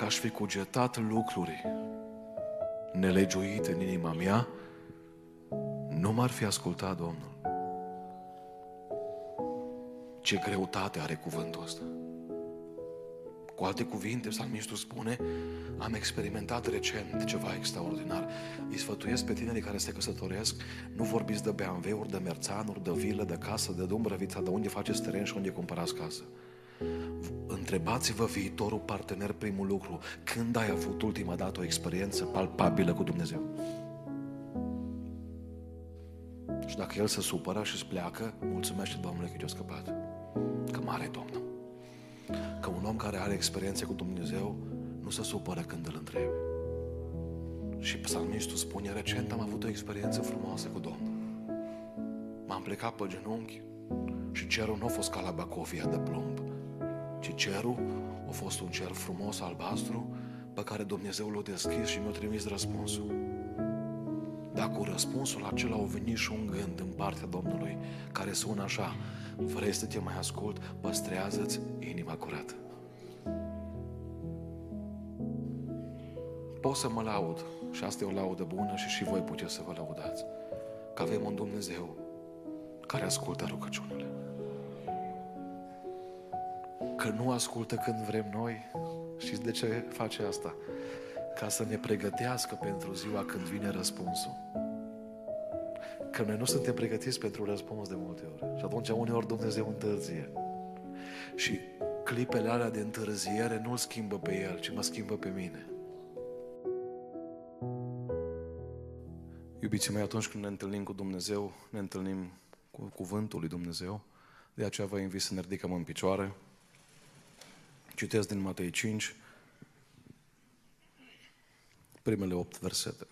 dacă aș fi cugetat lucruri nelegiuite în inima mea, nu m-ar fi ascultat Domnul. Ce greutate are cuvântul ăsta. Cu alte cuvinte, psalmistul spune: am experimentat recent ceva extraordinar. Îi sfătuiesc pe tinerii care se căsătoresc: nu vorbiți de BMW-uri, de merțanuri, de vilă, de casă, de dumbrăvița, de unde faceți teren și unde cumpărați casă. Întrebați-vă viitorul partener primul lucru: când ai avut ultima dată o experiență palpabilă cu Dumnezeu? Și dacă el se supără și îți pleacă, mulțumește Domnului că te-a scăpat. Că mare e Domnul. Că un om care are experiențe cu Dumnezeu nu se supără când îl întrebi. Și psalmistul spune: recent am avut o experiență frumoasă cu Domnul. M-am plecat pe genunchi și cerul nu a fost ca la Bacovia de plumb, ci cerul a fost un cer frumos, albastru, pe care Dumnezeu l-a deschis și mi-a trimis răspunsul. Dar cu răspunsul acela a venit și un gând în partea Domnului, care sună așa: vrei să te mai ascult? Păstrează-ți inima curată. Pot să mă laud, și asta e o laudă bună, și voi puteți să vă laudați, că avem un Dumnezeu care ascultă rugăciunile. Că nu ascultă când vrem noi. Știți de ce face asta? Ca să ne pregătească pentru ziua când vine răspunsul. Că noi nu suntem pregătiți pentru răspuns de multe ori. Și atunci uneori Dumnezeu întârzie. Și clipele alea de întârziere nu îl schimbă pe El, ci mă schimbă pe mine. Iubiții mei, atunci când ne întâlnim cu Dumnezeu, ne întâlnim cu cuvântul lui Dumnezeu. De aceea vă invit să ne ridicăm în picioare. Citesc din Matei 5, primele 8 versete.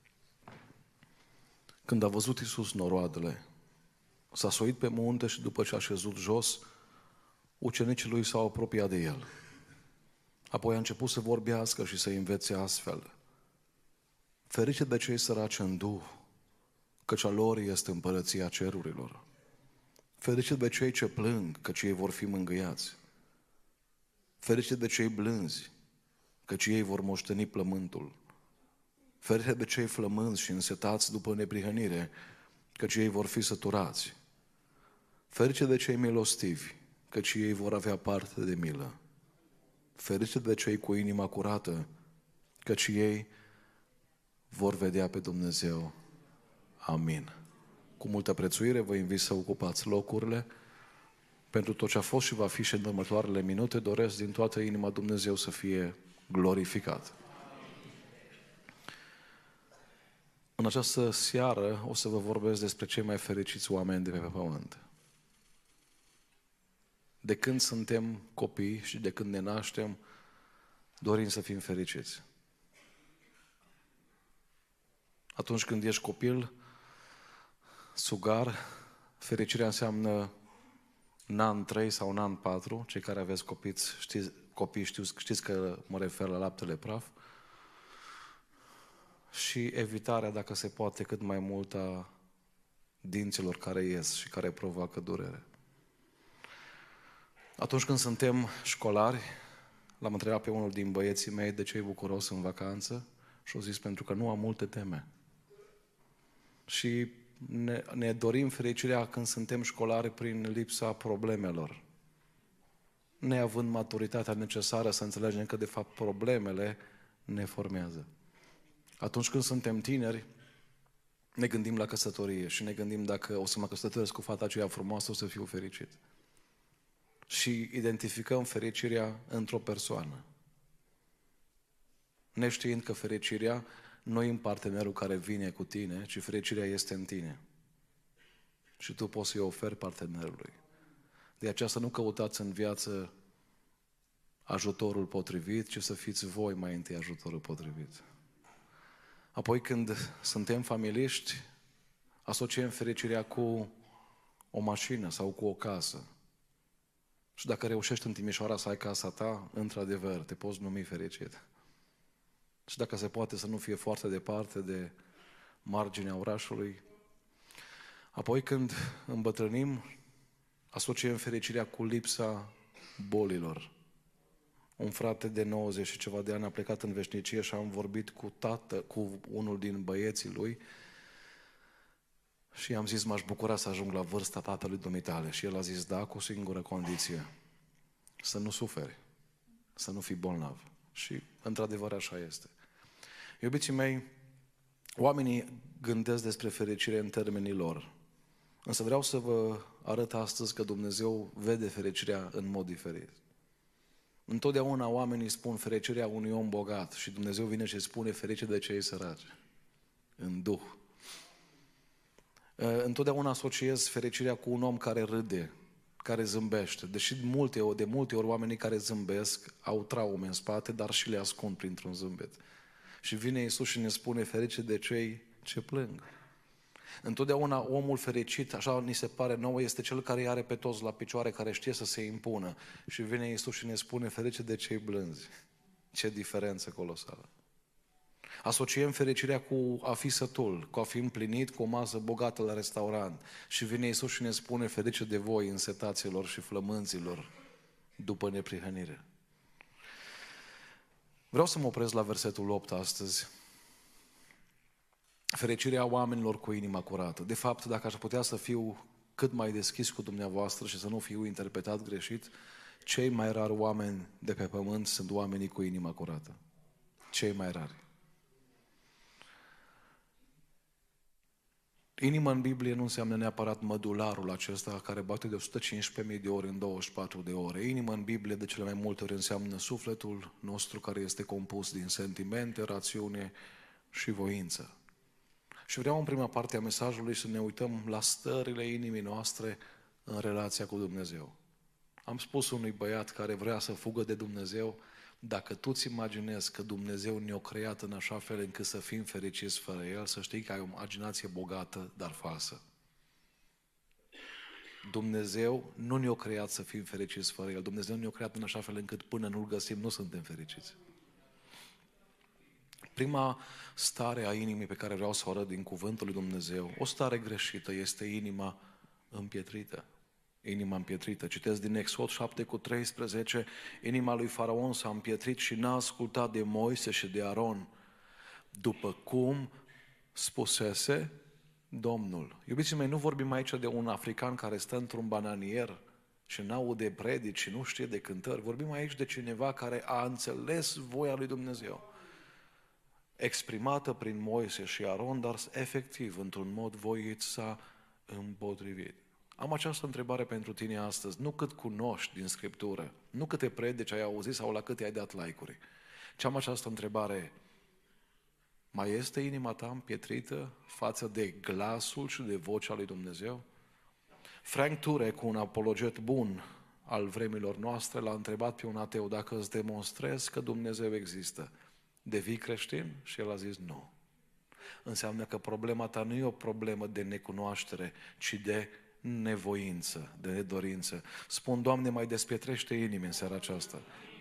Când a văzut Iisus noroadele, s-a suit pe munte și după ce a șezut jos, ucenicii lui s-au apropiat de el. Apoi a început să vorbească și să învețe astfel: ferice de cei săraci în duh, căci a lor este împărăția cerurilor. Ferice de cei ce plâng, căci ei vor fi mângâiați. Ferice de cei blânzi, căci ei vor moșteni plământul. Ferice de cei flămânzi și însetați după neprihănire, căci ei vor fi săturați. Ferice de cei milostivi, căci ei vor avea parte de milă. Ferice de cei cu inima curată, căci ei vor vedea pe Dumnezeu. Amin. Cu multă prețuire vă invit să ocupați locurile. Pentru tot ce a fost și va fi și în următoarele minute, doresc din toată inima Dumnezeu să fie glorificat. În această seară o să vă vorbesc despre cei mai fericiți oameni de pe pământ. De când suntem copii și de când ne naștem, dorim să fim fericiți. Atunci când ești copil, sugar, fericirea înseamnă în an 3 sau în an 4, cei care aveți copii știți că mă refer la laptele praf, și evitarea, dacă se poate, cât mai mult a dinților care ies și care provoacă durere. Atunci când suntem școlari, l-am întrebat pe unul din băieții mei de ce e bucuros în vacanță și a zis: pentru că nu am multe teme. Și ne dorim fericirea când suntem școlari prin lipsa problemelor, neavând maturitatea necesară să înțelegem că de fapt problemele ne formează. Atunci când suntem tineri, ne gândim la căsătorie și ne gândim: dacă o să mă căsătoresc cu fata aceea frumoasă, o să fiu fericit. Și identificăm fericirea într-o persoană, neștiind că fericirea nu e în partenerul care vine cu tine, ci fericirea este în tine. Și tu poți să-i oferi partenerului. De aceea să nu căutați în viață ajutorul potrivit, ci să fiți voi mai întâi ajutorul potrivit. Apoi, când suntem familiști, asociem fericirea cu o mașină sau cu o casă. Și dacă reușești în Timișoara să ai casa ta, într-adevăr, te poți numi fericit. Și dacă se poate să nu fie foarte departe de marginea orașului. Apoi, când îmbătrânim, asociem fericirea cu lipsa bolilor. Un frate de 90 și ceva de ani a plecat în veșnicie și am vorbit cu unul din băieții lui și i-am zis, m-aș bucura să ajung la vârsta tatălui dumitale. Și el a zis, da, cu o singură condiție, să nu suferi, să nu fii bolnav. Și într-adevăr așa este. Iubiții mei, oamenii gândesc despre fericire în termenii lor. Însă vreau să vă arăt astăzi că Dumnezeu vede fericirea în mod diferit. Întotdeauna oamenii spun fericirea unui om bogat și Dumnezeu vine și spune ferice de cei săraci, în duh. Întotdeauna asociez fericirea cu un om care râde, care zâmbește. Deși de multe ori oamenii care zâmbesc au traume în spate, dar și le ascund printr-un zâmbet. Și vine Iisus și ne spune ferice de cei ce plâng. Întotdeauna omul fericit, așa ni se pare nouă, este cel care îi are pe toți la picioare, care știe să se impună. Și vine Iisus și ne spune ferice de cei blânzi. Ce diferență colosală! Asociem fericirea cu a fi sătul, cu a fi împlinit, cu o masă bogată la restaurant. Și vine Iisus și ne spune ferice de voi, însetaților și flămânzilor, după neprihănire. Vreau să mă opresc la versetul 8 astăzi. Fericirea oamenilor cu inima curată. De fapt, dacă aș putea să fiu cât mai deschis cu dumneavoastră și să nu fiu interpretat greșit, cei mai rari oameni de pe pământ sunt oamenii cu inima curată. Cei mai rari. Inima în Biblie nu înseamnă neapărat mădularul acesta care bate de 115.000 de ori în 24 de ore. Inima în Biblie de cele mai multe ori înseamnă sufletul nostru care este compus din sentimente, rațiune și voință. Și vreau în prima parte a mesajului să ne uităm la stările inimii noastre în relația cu Dumnezeu. Am spus unui băiat care vrea să fugă de Dumnezeu, dacă tu îți imaginezi că Dumnezeu ne-a creat în așa fel încât să fim fericiți fără El, să știi că ai o imaginație bogată, dar falsă. Dumnezeu nu ne-a creat să fim fericiți fără El. Dumnezeu ne-a creat în așa fel încât până nu-L găsim, nu suntem fericiți. Prima stare a inimii pe care vreau să o arăt din cuvântul lui Dumnezeu, o stare greșită, este inima împietrită. Inima împietrită. Citesc din Exod 7:13, inima lui Faraon s-a împietrit și n-a ascultat de Moise și de Aron, după cum spusese Domnul. Iubiții mei, nu vorbim aici de un african care stă într-un bananier și n-aude predici și nu știe de cântări. Vorbim aici de cineva care a înțeles voia lui Dumnezeu, exprimată prin Moise și Aron, dar efectiv, într-un mod voit, s-a împotrivit. Am această întrebare pentru tine astăzi, nu cât cunoști din Scriptură, nu câte predici ai auzit sau la câte ai dat like-uri, ci am această întrebare, mai este inima ta împietrită față de glasul și de vocea lui Dumnezeu? Frank Turek, un apologet bun al vremilor noastre, l-a întrebat pe un ateu, dacă îți demonstrezi că Dumnezeu există, devii creștin? Și el a zis nu. Înseamnă că problema ta nu e o problemă de necunoaștere, ci de nevoință, de nedorință. Spun, Doamne, mai despietrește inimii în seara aceasta.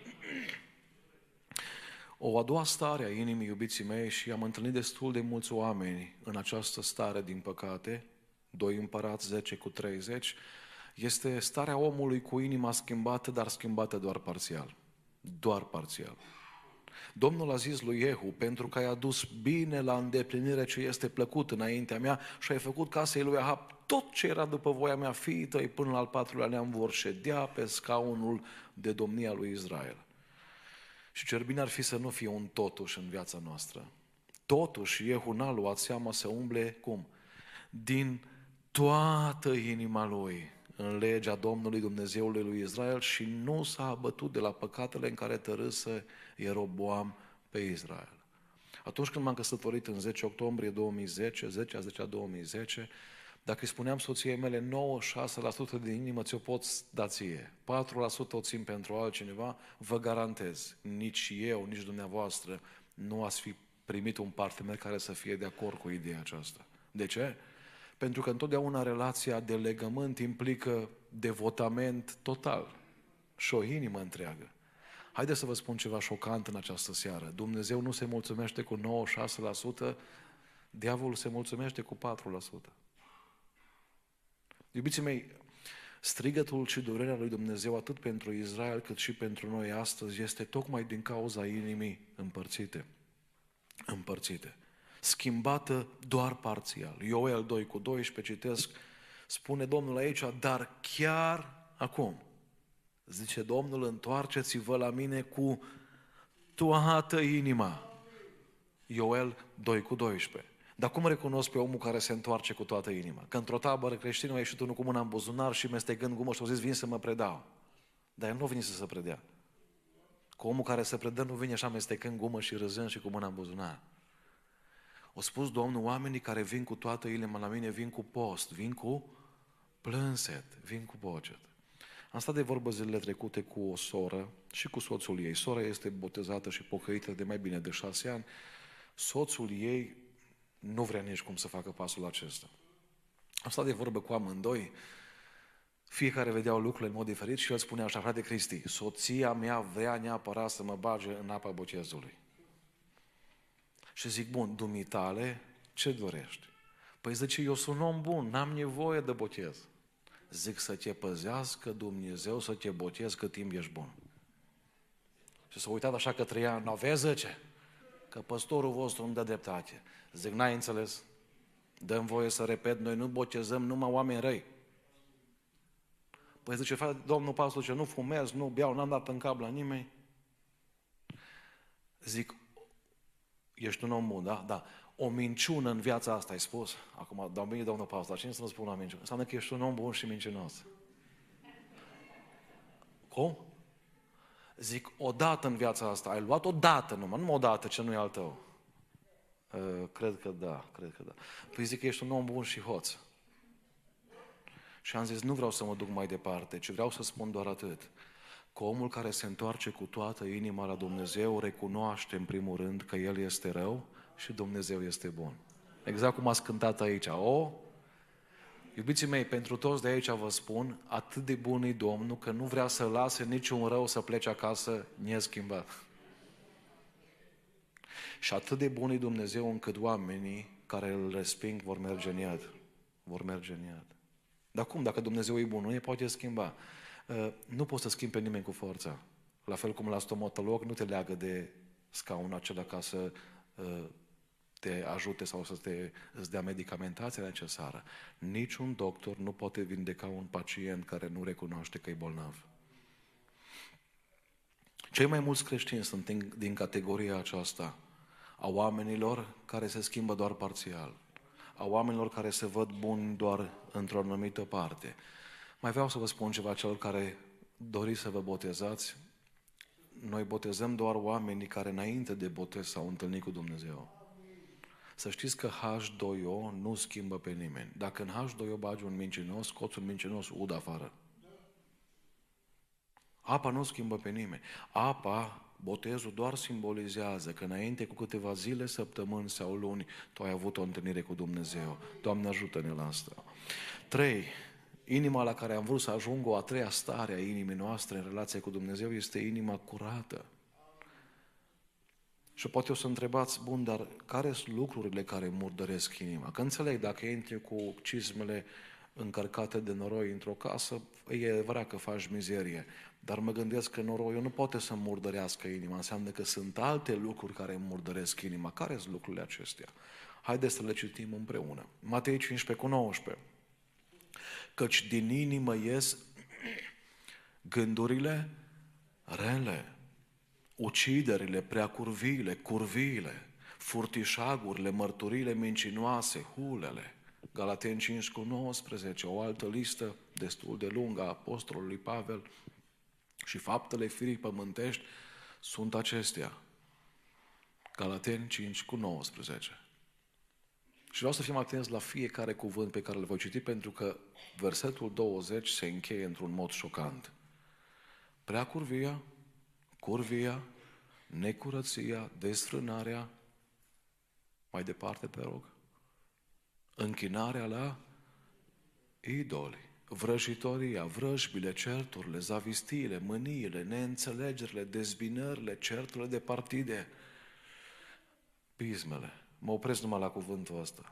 O a doua stare a inimii, iubiții mei, și am întâlnit destul de mulți oameni în această stare, din păcate, 2 Împărați 10:30, este starea omului cu inima schimbată, dar schimbată doar parțial. Doar parțial. Domnul a zis lui Iehu, pentru că ai adus bine la îndeplinire ce este plăcut înaintea mea și ai făcut casei lui Ahab tot ce era după voia mea, fiii tăi până la al 4-lea neam vor ședea pe scaunul de domnia lui Israel. Și ce bine ar fi să nu fie un totuși în viața noastră. Totuși, Iehu n-a luat seama să umble, cum? Din toată inima lui în legea Domnului Dumnezeului lui Israel și nu s-a abătut de la păcatele în care tărâse Ieroboam pe Israel. Atunci când m-am căsătorit în 10 octombrie 2010, 10/10/2010, dacă îi spuneam soției mele 96% din inimă ți-o poți da ție, 4% o țin pentru altcineva, vă garantez, nici eu, nici dumneavoastră nu ați fi primit un partener care să fie de acord cu ideea aceasta. De ce? Pentru că întotdeauna relația de legământ implică devotament total și o inimă întreagă. Haideți să vă spun ceva șocant în această seară. Dumnezeu nu se mulțumește cu 96%, diavolul se mulțumește cu 4%. Iubiții mei, Strigătul și durerea lui Dumnezeu atât pentru Israel cât și pentru noi astăzi este tocmai din cauza inimii împărțite, schimbată doar parțial. Ioel 2:12 citesc, spune Domnul aici, dar chiar acum, zice Domnul, întoarceți-vă la mine cu toată inima. Ioel 2:12. Dar cum recunosc pe omul care se întoarce cu toată inima? Că într-o tabără creștină a ieșit unul cu mâna în buzunar și mestecând gumă și a zis, vin să mă predau. Dar el nu vine să se predea. Cu omul care se predă nu vine așa mestecând gumă și râzând și cu mâna în buzunar. O spus Domnul, oamenii care vin cu toată inima la mine vin cu post, vin cu plânset, vin cu bocet. Am stat de vorbă zilele trecute cu o soră și cu soțul ei. Sora este botezată și pocăită de mai bine de 6 ani. Soțul ei nu vrea nici cum să facă pasul acesta. Am stat de vorbă cu amândoi, fiecare vedeau lucrurile în mod diferit și el spunea așa, frate Cristi, soția mea vrea neapărat să mă bage în apa botezului. Și zic, bun, dumitale, ce dorești? Păi zice, eu sunt om bun, n-am nevoie de botez. Zic, să te păzească Dumnezeu, să te botezi cât timp ești bun. Și s-a uitat așa către ea, n-aveți, zice, că păstorul vostru îmi dă dreptate. Zic, n-ai înțeles? Dăm voie să repet, noi nu botezăm numai oameni răi. Păi zice, frate, domnul pastor, ce nu fumez, nu beau, n-am dat în cap la nimeni. Zic, ești un om bun, da? Da. O minciună în viața asta, ai spus? Acum, domnul pastor, cine să nu spun la minciună? Înseamnă că ești un om bun și mincinos. Cum? Zic, odată în viața asta, ai luat odată numai, nu odată ce nu e al tău. Cred că da. Păi zic că ești un om bun și hoț. Și am zis, nu vreau să mă duc mai departe, ci vreau să spun doar atât. Că omul care se întoarce cu toată inima la Dumnezeu recunoaște în primul rând că El este rău și Dumnezeu este bun. Exact cum ați cântat aici. Iubiții mei, pentru toți de aici vă spun, atât de bun e Domnul că nu vrea să lase niciun rău să plece acasă neschimbat. Și atât de bun e Dumnezeu încât oamenii care îl resping vor merge în iad. Dar cum? Dacă Dumnezeu e bun, nu ne poate schimba. Nu poți să schimbi pe nimeni cu forța. La fel cum la stomatolog nu te leagă de scaunul acela ca să te ajute sau să îți dea medicamentația necesară. Niciun doctor nu poate vindeca un pacient care nu recunoaște că e bolnav. Cei mai mulți creștini sunt din categoria aceasta a oamenilor care se schimbă doar parțial, a oamenilor care se văd buni doar într-o anumită parte. Mai vreau să vă spun ceva celor care doriți să vă botezați. Noi botezăm doar oamenii care înainte de botez s-au întâlnit cu Dumnezeu. Să știți că H2O nu schimbă pe nimeni. Dacă în H2O bagi un mincinos, scoți un mincinos, ud afară. Apa nu schimbă pe nimeni. Botezul doar simbolizează că înainte cu câteva zile, săptămâni sau luni, tu ai avut o întâlnire cu Dumnezeu. Doamne, ajută-ne la asta. 3. Inima la care am vrut să ajung, o a treia stare a inimii noastre în relație cu Dumnezeu, este inima curată. Și poate o să întrebați, bun, dar care sunt lucrurile care murdăresc inima? Că înțeleg, dacă intri cu cizmele încărcate de noroi într-o casă, e adevărat că faci mizerie. Dar mă gândesc că noroiul nu poate să murdărească inima. Înseamnă că sunt alte lucruri care murdăresc inima. Care sunt lucrurile acestea? Haideți să le citim împreună. Matei 15:19. Căci din inimă ies gândurile rele, uciderile, preacurviile, curviile, furtișagurile, mărturiile mincinoase, hulele. Galateni 5:19, o altă listă destul de lungă a apostolului Pavel. Și faptele firii pământești sunt acestea. Galateni 5:19. Și vreau să fim atenți la fiecare cuvânt pe care îl voi citi, pentru că versetul 20 se încheie într-un mod șocant. Preacurvia, curvia, necurăția, desfrânarea, mai departe te rog, închinarea la idoli, vrăjitoria, vrăjbile, certurile, zavistiile, mâniile, neînțelegerile, dezbinările, certurile de partide, pismele. Mă opresc numai la cuvântul ăsta.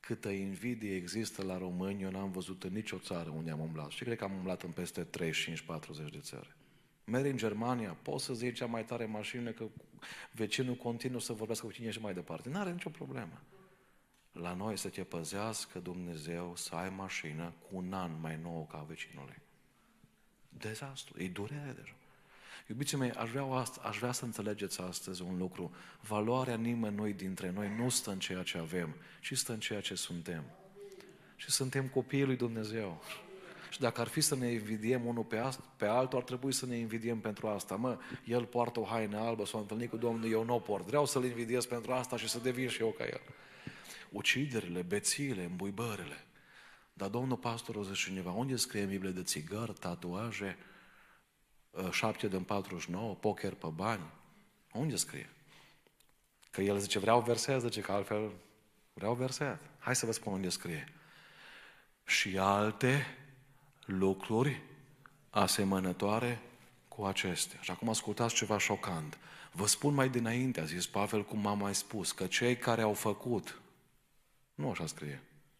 câtă invidie există la români, eu n-am văzut în nicio țară unde am umblat. Și cred că am umblat în peste 35-40 de țări. Mergi în Germania, poți să-ți iei cea mai tare mașină că vecinul continuă să vorbească cu tine și mai departe. N-are nicio problemă. La noi să te păzească Dumnezeu să ai mașină cu un an mai nouă ca vecinului. Dezastru, e durere deja. Iubiții mei, aș vrea să înțelegeți astăzi un lucru. Valoarea nimănui dintre noi nu stă în ceea ce avem, ci stă în ceea ce suntem. Și suntem copiii lui Dumnezeu. Și dacă ar fi să ne invidiem unul pe altul, ar trebui să ne invidiem pentru asta. El poartă o haină albă, s-a întâlnit cu Domnul, eu nu o port. Vreau să-l invidiez pentru asta și să devin și eu ca el. Uciderile, bețiile, îmbuibările. Dar domnul pastor o zice cineva, unde scrie în Biblie de țigări, tatuaje, 7 din 49, poker pe bani? Unde scrie? Că el zice, vreau verset, zice că altfel vreau verset. Hai să vă spun unde scrie. Și alte lucruri asemănătoare cu acestea. Și acum ascultați ceva șocant. Vă spun mai dinainte, a zis Pavel, cum m-am mai spus, că cei care au făcut, nu așa scrie.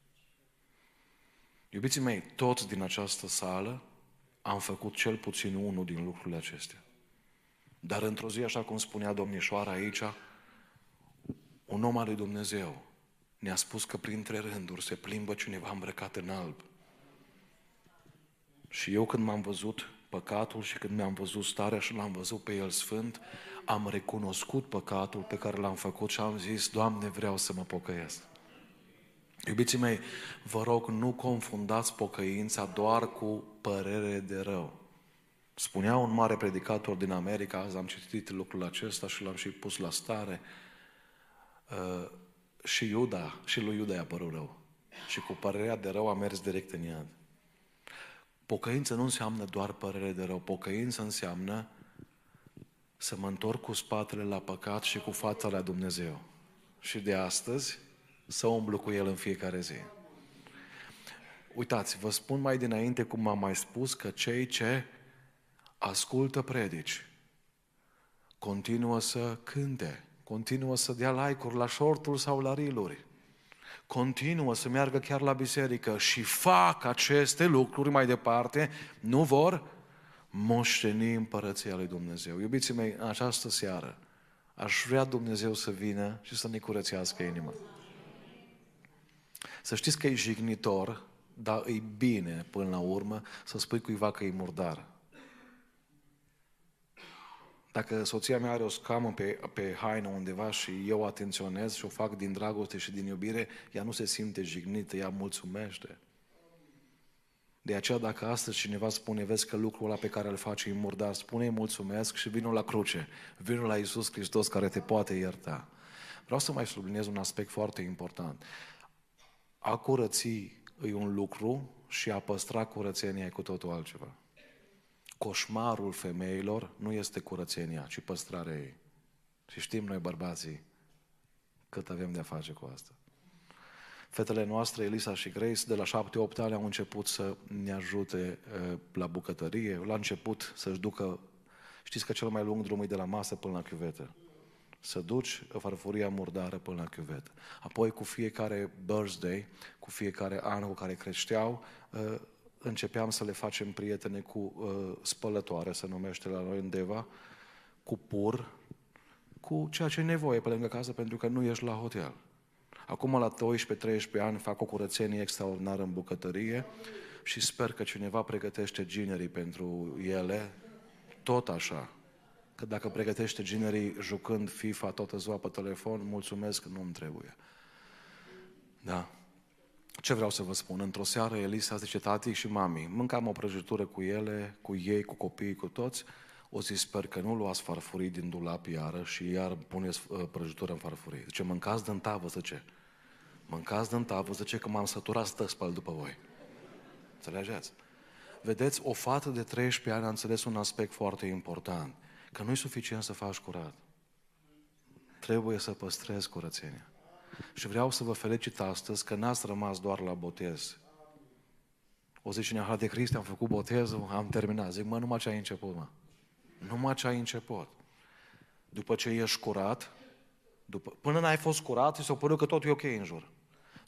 Iubiții mei, toți din această sală am făcut cel puțin unul din lucrurile acestea. Dar într-o zi, așa cum spunea domnișoara aici, un om al lui Dumnezeu ne-a spus că printre rânduri se plimbă cineva îmbrăcat în alb. Și eu când m-am văzut păcatul și când mi-am văzut starea și l-am văzut pe el sfânt, am recunoscut păcatul pe care l-am făcut și am zis, Doamne, vreau să mă pocăiesc. Iubiții mei, vă rog, nu confundați pocăința doar cu părere de rău. Spunea un mare predicator din America, azi am citit lucrul acesta și l-am și pus la stare, și lui Iuda i-a părut rău. Și cu părerea de rău a mers direct în iad. Pocăință nu înseamnă doar părere de rău. Pocăință înseamnă să mă întorc cu spatele la păcat și cu fața la Dumnezeu. Și de astăzi să umblu cu El în fiecare zi. Uitați, vă spun mai dinainte, cum m-am mai spus, că cei ce ascultă predici continuă să cânte, continuă să dea like-uri la short-uri sau la reel-uri, continuă să meargă chiar la biserică și fac aceste lucruri mai departe, nu vor moșteni împărăția lui Dumnezeu. Iubiții mei, în această seară aș vrea Dumnezeu să vină și să ne curățească inima. Să știți că e jignitor, dar e bine până la urmă să spui cuiva că e murdar. Dacă soția mea are o scamă pe haină undeva și eu atenționez și o fac din dragoste și din iubire, ea nu se simte jignită, ea mulțumește. De aceea dacă astăzi cineva spune, vezi că lucrul ăla pe care îl faci e murdar, spune-i mulțumesc și vino la cruce, vino la Iisus Hristos care te poate ierta. Vreau să mai subliniez un aspect foarte important. A curăți e un lucru și a păstra curățenia e cu totul altceva. Coșmarul femeilor nu este curățenia, ci păstrarea ei. Și știm noi, bărbații, cât avem de a face cu asta. Fetele noastre, Elisa și Grace, de la 7-8 ani au început să ne ajute la bucătărie. La început să-și ducă, știți că cel mai lung drum e de la masă până la chiuvetă. Să duci farfuria murdară până la chiuvetă. Apoi, cu fiecare birthday, cu fiecare an cu care creșteau, începeam să le facem prietene cu spălătoare, se numește la noi în Deva, cu pur, cu ceea ce e nevoie pe lângă casă, pentru că nu ești la hotel. Acum, la 12-13 ani, fac o curățenie extraordinară în bucătărie și sper că cineva pregătește ginerii pentru ele, tot așa. Că dacă pregătește ginerii jucând FIFA toată ziua pe telefon, mulțumesc că nu-mi trebuie. Da. Ce vreau să vă spun? Într-o seară Elisa zice, tati și mami, mâncam o prăjitură cu ele, cu ei, cu copiii, cu toți. O zi, sper că nu luați farfurii din dulap iară și iar puneți prăjitură în farfurii. Zice, mâncați din tavă, zice. Mâncați din tavă, zice, că m-am săturat să spăl după voi. Înțelegeți? Vedeți, o fată de 13 ani a înțeles un aspect foarte important. Că nu e suficient să faci curat. Trebuie să păstrezi curățenia. Și vreau să vă felicit astăzi că n-ați rămas doar la botez. O zice cineva, de Cristi, am făcut botezul, am terminat. Zic, numai ce ai început, Numai ce ai început. După ce ești curat, până n-ai fost curat, ți s-o părut că totul e ok în jur.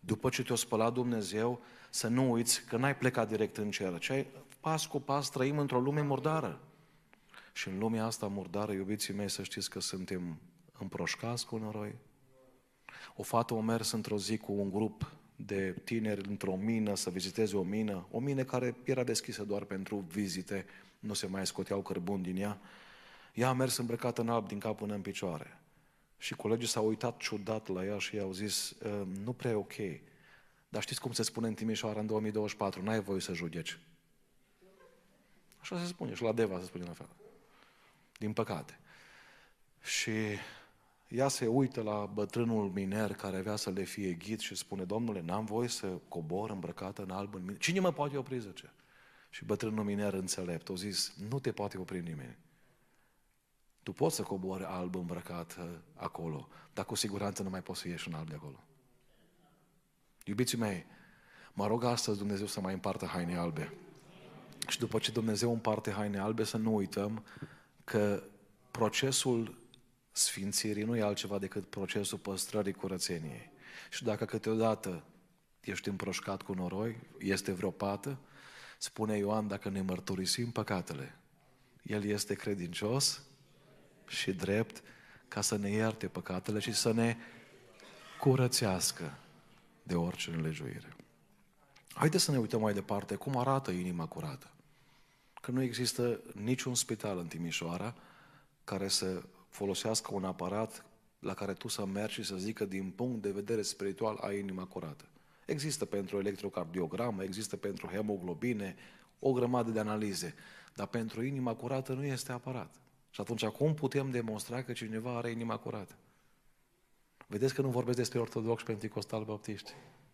După ce te-a spălat Dumnezeu, să nu uiți că n-ai plecat direct în cer, ci pas cu pas trăim într-o lume murdară. Și în lumea asta murdară, iubiții mei, să știți că suntem împroșcați cu noroi. O fată a mers într-o zi cu un grup de tineri într-o mină să viziteze o mină care era deschisă doar pentru vizite, nu se mai scoteau cărbuni din ea. Ea a mers îmbrăcată în alb din cap până în picioare. Și colegii s-au uitat ciudat la ea și i-au zis, nu prea e ok. Dar știți cum se spune în Timișoara în 2024? N-ai voie să judeci. Așa se spune și la Deva se spune la fel. Din păcate. Și ea se uită la bătrânul miner care avea să le fie ghid și spune, Domnule, n-am voie să cobor îmbrăcată în alb în mine. Cine mă poate opri, zice? Și bătrânul miner înțelept a zis, nu te poate opri nimeni. Tu poți să cobori alb îmbrăcat acolo, dar cu siguranță nu mai poți să ieși în alb de acolo. Iubiții mei, mă rog astăzi Dumnezeu să mai împartă haine albe. Și după ce Dumnezeu împarte haine albe, să nu uităm că procesul sfințirii nu e altceva decât procesul păstrării curățeniei. Și dacă câteodată ești împroșcat cu noroi, este vreo pată, spune Ioan, dacă ne mărturisim păcatele, El este credincios și drept ca să ne ierte păcatele și să ne curățească de orice nelegiuire. Haideți să ne uităm mai departe cum arată inima curată. Că nu există niciun spital în Timișoara care să folosească un aparat la care tu să mergi și să zică din punct de vedere spiritual ai inima curată. Există pentru electrocardiogramă, există pentru hemoglobine, o grămadă de analize, dar pentru inima curată nu este aparat. Și atunci cum putem demonstra că cineva are inima curată? Vedeți că nu vorbesc despre ortodoxi, penticostali, baptiști.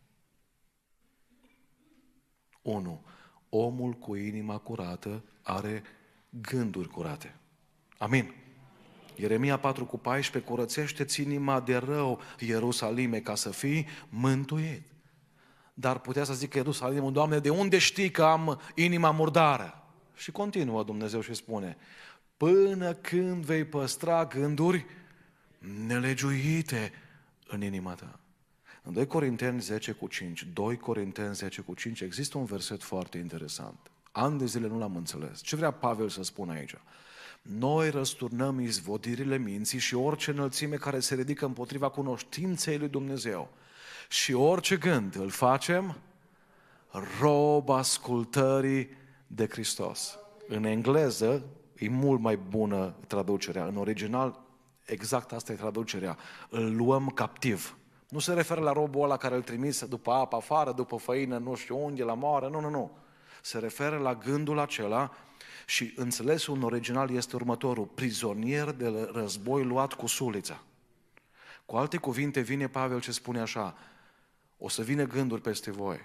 1. Omul cu inima curată are gânduri curate. Amin. Ieremia 4:14, curățește-ți inima de rău, Ierusalime, ca să fii mântuit. Dar putea să zică Ierusalimul, Doamne, de unde știi că am inima murdară? Și continuă Dumnezeu și spune, până când vei păstra gânduri nelegiuite în inima ta. În 2 Corinteni 10:5, 2 Corinteni 10:5, există un verset foarte interesant. Ani de zile nu l-am înțeles. Ce vrea Pavel să spună aici? Noi răsturnăm izvodirile minții și orice înălțime care se ridică împotriva cunoștinței lui Dumnezeu. Și orice gând îl facem rob ascultării de Hristos. În engleză e mult mai bună traducerea. În original, exact asta e traducerea. Îl luăm captiv. Nu se referă la robul ăla care îl trimise după apă afară, după făină, nu știu unde, la moară. Nu. Se referă la gândul acela și înțelesul în original este următorul. Prizonier de război luat cu sulița. Cu alte cuvinte vine Pavel ce spune așa, o să vină gânduri peste voi.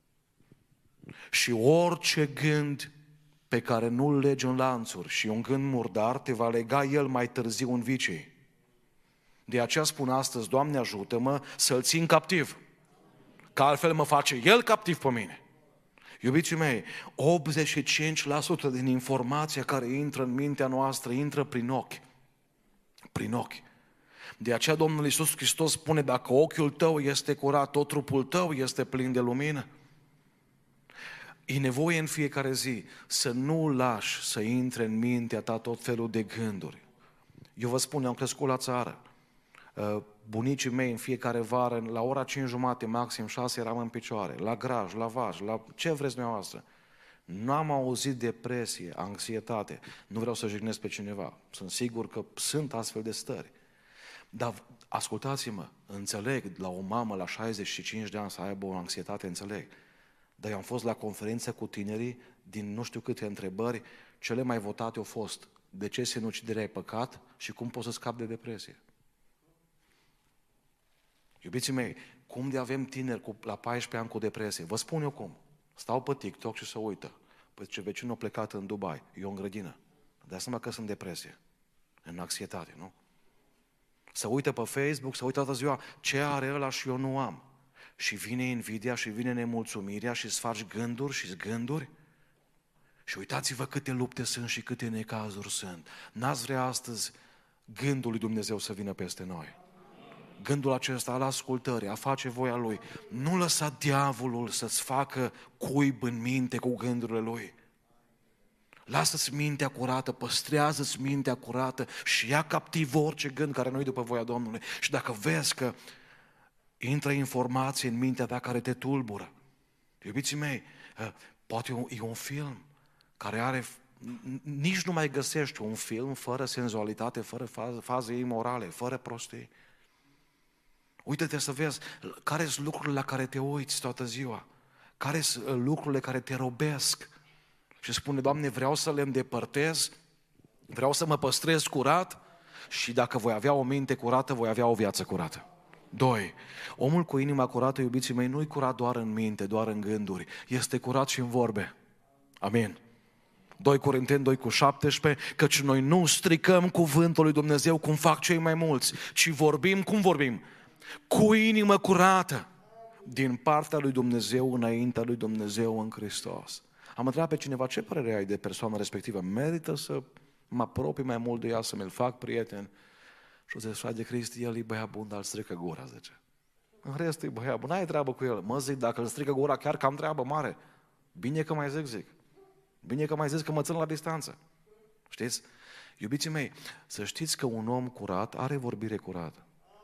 Și orice gând pe care nu-l legi în lanțuri și un gând murdar, te va lega el mai târziu în vicii. De aceea spun astăzi, Doamne ajută-mă să-l țin captiv, că altfel mă face el captiv pe mine. Iubiții mei, 85% din informația care intră în mintea noastră intră prin ochi. Prin ochi. De aceea Domnul Iisus Hristos spune, dacă ochiul tău este curat, tot trupul tău este plin de lumină. E nevoie în fiecare zi să nu lași să intre în mintea ta tot felul de gânduri. Eu vă spun, eu am crescut la țară. Bunicii mei în fiecare vară, la ora 5:30, maxim 6, eram în picioare, la graj, la vaj, la ce vreți dumneavoastră. N-am auzit depresie, anxietate. Nu vreau să jignesc pe cineva. Sunt sigur că sunt astfel de stări. Dar ascultați-mă, înțeleg la o mamă la 65 de ani să aibă o anxietate, înțeleg. Dar eu am fost la conferință cu tinerii, din nu știu câte întrebări, cele mai votate au fost de ce sinuciderea e păcat și cum poți să scapi de depresie. Iubiții mei, cum de avem tineri la 14 ani cu depresie? Vă spun eu cum. Stau pe TikTok și se uită. Păi ce vecinul a plecat în Dubai, eu în grădină. Dă seama că sunt în depresie, în anxietate, nu? Se uită pe Facebook, se uită toată ziua, ce are ăla și eu nu am. Și vine invidia și vine nemulțumirea și îți faci gânduri și gânduri. Și uitați-vă câte lupte sunt și câte necazuri sunt. N-ați vrea astăzi gândul lui Dumnezeu să vină peste noi. gândul acesta al ascultării, a face voia Lui. Nu lăsa diavolul să-ți facă cuib în minte cu gândurile lui. Lasă-ți mintea curată, păstrează-ți mintea curată și ia captiv orice gând care nu-i după voia Domnului. Și dacă vezi că intră informații în mintea ta care te tulbură, iubiții mei, poate e un film care are... Nici nu mai găsești un film fără senzualitate, fără faze imorale, fără prostii. Uită-te să vezi care sunt lucrurile la care te uiți toată ziua, care sunt lucrurile care te robesc. Și spune, Doamne, vreau să le îndepărtez, vreau să mă păstrez curat și dacă voi avea o minte curată, voi avea o viață curată. 2. Omul cu inima curată, iubiții mei, nu-i curat doar în minte, doar în gânduri, este curat și în vorbe. Amin. 2 Corinteni 2:17, căci noi nu stricăm cuvântul lui Dumnezeu cum fac cei mai mulți, ci vorbim, cum vorbim? Cu inimă curată, din partea lui Dumnezeu, înaintea lui Dumnezeu în Hristos. Am întrebat pe cineva, ce părere ai de persoana respectivă? Merită să mă apropii mai mult de ea, să mi-l fac prieten? Și o zice, frate Cristi, el e băiat bun, dar îl strică gura, zice. În rest e băiat bun, n-ai treabă cu el. Mă zic, dacă îl strică gura, chiar că am treabă mare. Bine că mai zic. Bine că mai zic că mă țin la distanță. Știți? Iubiții mei, să știți că un om curat are vorbire curată.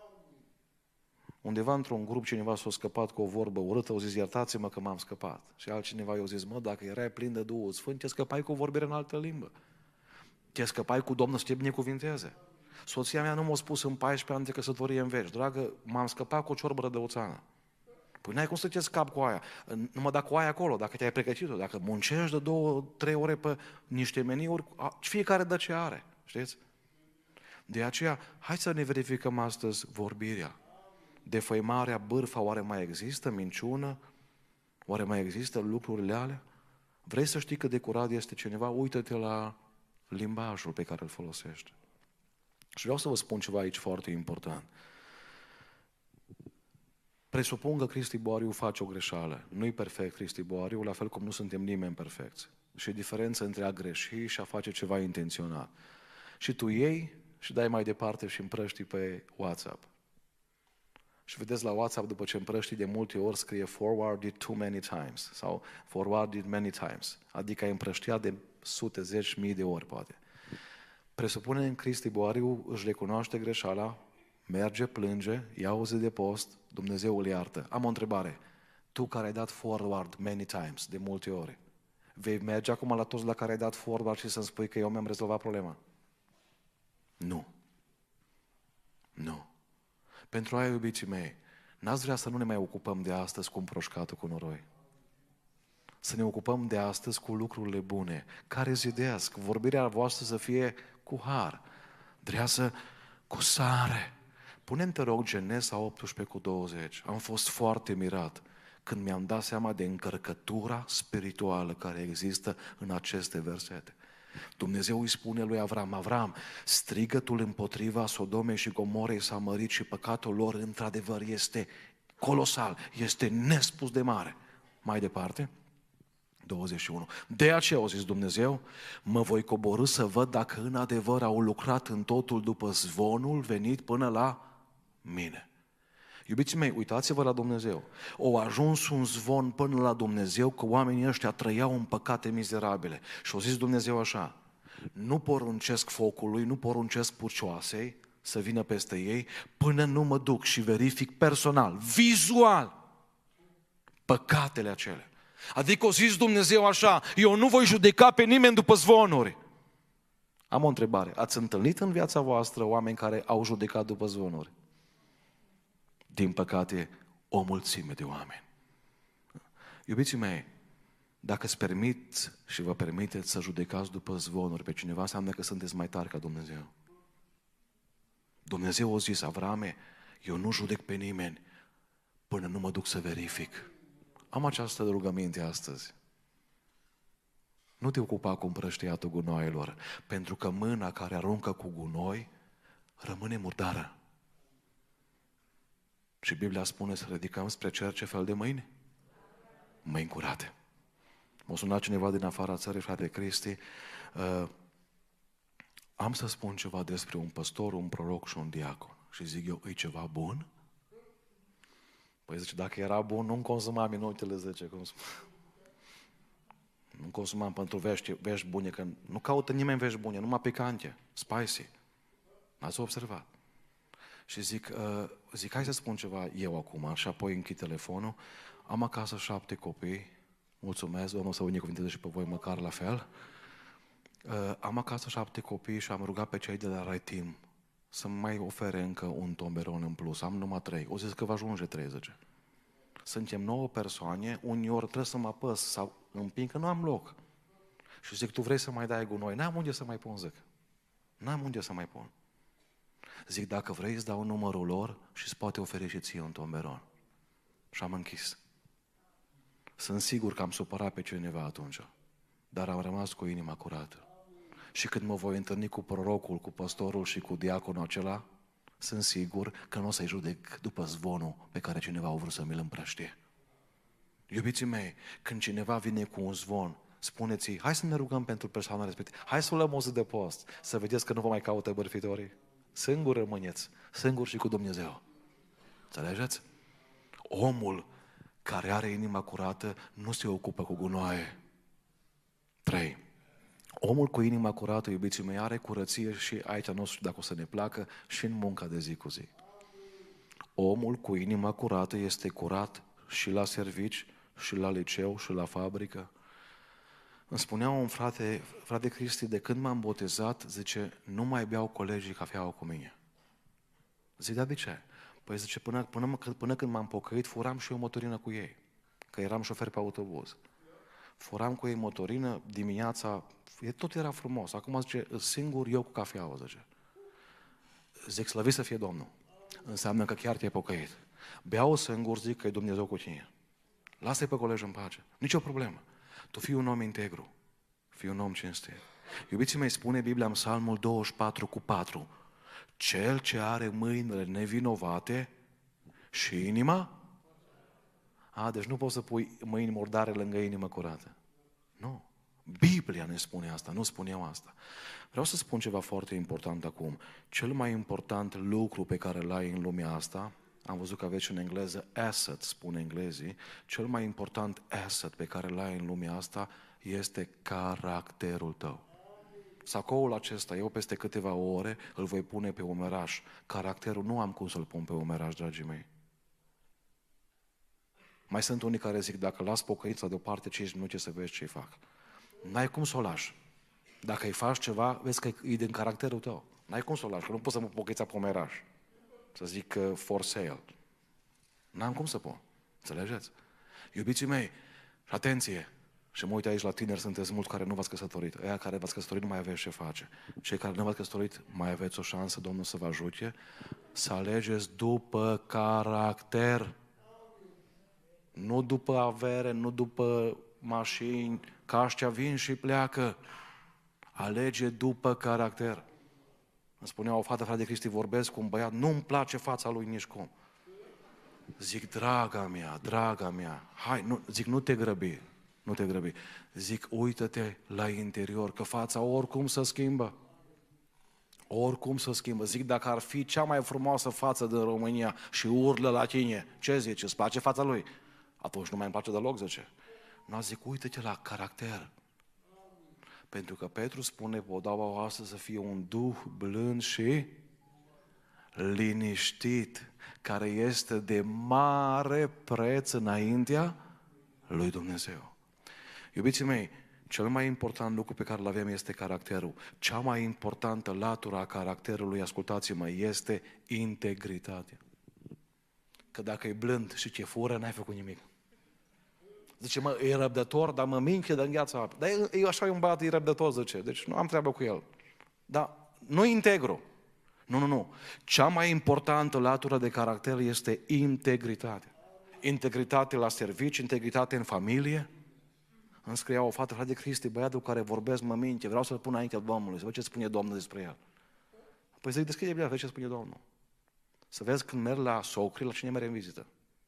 Undeva într-un grup cineva s-a scăpat cu o vorbă urâtă, au zis, iertați-mă că m-am scăpat. Și altcineva i-a zis, mă, dacă erai plin de Duhul Sfânt, te scăpai cu o vorbire în altă limbă. Te scăpai cu Domnul să te binecuvinteze. Soția mea nu m-a spus în 14 ani de căsătorie în veci, dragă, m-am scăpat cu o ciorbă rădăuțană. Păi n-ai cum să te scapi cu aia. Numai dacă o ai acolo, dacă te-ai pregătit-o, dacă muncești de 2-3 ore pe niște meniuri, fiecare dă ce are, știți? De aceea, hai să ne verificăm astăzi vorbirea. Defăimarea, bârfa, oare mai există? Minciună? Oare mai există lucrurile alea? Vrei să știi cât de curat este cineva? Uită-te la limbajul pe care îl folosește. Și vreau să vă spun ceva aici foarte important. Presupun că Cristi Boariu face o greșeală. Nu-i perfect Cristi Boariu, la fel cum nu suntem nimeni perfecți. Și e diferență între a greși și a face ceva intenționat. Și tu iei și dai mai departe și împrăștii pe WhatsApp. Și vedeți la WhatsApp, după ce împrăștii, de multe ori scrie forwarded too many times sau forwarded many times. Adică ai împrăștiat de sute, zeci, mii de ori, poate. Presupune în Cristi Boariu își recunoaște greșeala, merge, plânge, ia o zi de post, Dumnezeu îl iartă. Am o întrebare. Tu care ai dat forward many times, de multe ori, vei merge acum la toți la care ai dat forward și să-mi spui că eu mi-am rezolvat problema? Nu. Nu. Pentru aia, iubiții mei, n-ați vrea să nu ne mai ocupăm de astăzi cu împroșcatul cu noroi. Să ne ocupăm de astăzi cu lucrurile bune, care zidesc, vorbirea voastră să fie cu har, dreasă cu sare. Pune-mi, te rog, Genesa 18:20. Am fost foarte mirat când mi-am dat seama de încărcătura spirituală care există în aceste versete. Dumnezeu îi spune lui Avram, Avram, strigătul împotriva Sodomei și Gomorei s-a mărit și păcatul lor într-adevăr este colosal, este nespus de mare. Mai departe, 21. De aceea, a zis Dumnezeu, mă voi coborî să văd dacă în adevăr au lucrat în totul după zvonul venit până la mine. Iubiții mei, uitați-vă la Dumnezeu. Au ajuns un zvon până la Dumnezeu că oamenii ăștia trăiau în păcate mizerabile. Și au zis Dumnezeu așa, nu poruncesc focului, nu poruncesc pucioasei să vină peste ei până nu mă duc și verific personal, vizual, păcatele acelea. Adică o zis Dumnezeu așa, eu nu voi judeca pe nimeni după zvonuri. Am o întrebare, ați întâlnit în viața voastră oameni care au judecat după zvonuri? Din păcate, o mulțime de oameni. Iubiții mei, dacă îți permit și vă permiteți să judecați după zvonuri pe cineva, înseamnă că sunteți mai tari ca Dumnezeu. Dumnezeu a zis, Avrame, eu nu judec pe nimeni până nu mă duc să verific. Am această rugăminte astăzi. Nu te ocupa cu împrăștiatul gunoaielor, pentru că mâna care aruncă cu gunoi rămâne murdară. Și Biblia spune să ridicăm spre cer ce fel de mâini? Mâini curate. M-a sunat cineva din afara țării, frate Cristi, am să spun ceva despre un păstor, un proroc și un diacon. Și zic eu, e ceva bun? Păi zice, dacă era bun, nu-mi consumam minutele 10. Nu consumam pentru vești bune, că nu caută nimeni vești bune, numai picante, spicy. N-ați observat? Și zic, hai să spun ceva eu acum, și apoi închid telefonul. Am acasă 7 copii, mulțumesc, Domnul să binecuvânteze și pe voi măcar la fel. Am acasă 7 copii și am rugat pe cei de la Right Team să-mi mai ofere încă un tomberon în plus. Am numai 3. O zis că va ajunge 30. Suntem 9 persoane, uneori trebuie să mă apăs sau împing că nu am loc. Și zic, tu vrei să mai dai gunoi? N-am unde să mai pun, zic. N-am unde să mai pun. Zic, dacă vrei, îți dau numărul lor și îți poate oferi și ție un tomberon. Și am închis. Sunt sigur că am supărat pe cineva atunci, dar am rămas cu inima curată. Și când mă voi întâlni cu prorocul, cu păstorul și cu diaconul acela, sunt sigur că nu o să-i judec după zvonul pe care cineva a vrut să mi-l împrăștie. Iubiții mei, când cineva vine cu un zvon, spuneți-i, hai să ne rugăm pentru persoana respectivă, hai să luăm o zi de post, să vedeți că nu vă mai caută bârfitorii. Singur rămâneți, singur și cu Dumnezeu. Înțelegeți? Omul care are inima curată nu se ocupă cu gunoaie. 3. Omul cu inima curată, iubiții mei, are curăție și aici nu știu dacă o să ne placă și în munca de zi cu zi. Omul cu inima curată este curat și la servici, și la liceu, și la fabrică. Îmi spunea un frate Cristi, de când m-am botezat, zice, nu mai beau colegii cafeaua cu mine. Zic, dar de ce? Păi zice, până când m-am pocăit, furam și eu motorină cu ei, că eram șofer pe autobuz. Furam cu ei motorină, dimineața, tot era frumos. Acum zice, singur eu cu cafeaua, zice. Zic, slăvit să fie Domnul. Înseamnă că chiar te-ai pocăit. Beau singur, zic că e Dumnezeu cu tine. Lasă-i pe colegi în pace. Nici o problemă. Tu fii un om integru. Fii un om cinstit. Iubiții mei, spune Biblia în Psalmul 24:4. Cel ce are mâinile nevinovate și inima? Deci nu poți să pui mâini murdare lângă inimă curată. Nu. Biblia ne spune asta, nu spun eu asta. Vreau să spun ceva foarte important acum. Cel mai important lucru pe care îl ai în lumea asta, am văzut că aveți în engleză asset, spune englezii, cel mai important asset pe care îl ai în lumea asta este caracterul tău. Sacoul acesta, eu peste câteva ore îl voi pune pe umeraș. Caracterul nu am cum să-l pun pe umeraș, dragii mei. Mai sunt unii care zic, dacă las pocăința deoparte 5 minute să vezi ce-i fac. N-ai cum să o lași. Dacă îi faci ceva, vezi că e din caracterul tău. N-ai cum să o lași, că nu poți să mă pocăița pe umeraș. Să zic for sale. N-am cum să pun. Înțelegeți? Iubiții mei, și atenție, și mă uit aici la tineri, sunteți mulți care nu v-ați căsătorit. Aia care v-ați căsătorit nu mai aveți ce face. Cei care nu v-ați căsătorit, mai aveți o șansă, Domnul să vă ajute, să alegeți după caracter. Nu după avere, nu după mașini, că aștia vin și pleacă. Alege după caracter. Îmi spunea o fată, frate Cristi, vorbesc cu un băiat, nu-mi place fața lui nici cum. Zic, draga mea, hai, nu te grăbi, nu te grăbi. Zic, uită-te la interior, că fața oricum se schimbă. Oricum se schimbă. Zic, dacă ar fi cea mai frumoasă față din România și urlă la tine, ce zici, îți place fața lui? Atunci nu mai îmi place deloc, zice. Nu, zic, uită-te la caracter. Pentru că Petru spune, vă dau voastră să fie un duh blând și liniștit, care este de mare preț înaintea lui Dumnezeu. Iubiții mei, cel mai important lucru pe care îl avem este caracterul. Cea mai importantă latură a caracterului, ascultați-mă, este integritatea. Că dacă e blând și ce fură, n-ai făcut nimic. Zice, mă, e răbdător, dar mă minche de îngheață apă. Dar e așa un băiat, e răbdător, zice, deci nu am treabă cu el. Dar nu integru. Nu. Cea mai importantă latură de caracter este integritatea. Integritate la serviciu, integritate în familie. Îmi scria o fată, frate Cristi, băiatul cu care vorbesc mă minte, vreau să-l pun înaintea Domnului, să văd ce spune Domnul despre el. Păi zic, deschide Biblia, vezi ce spune Domnul. Să vezi când merg la socri, la cine merg în vizită.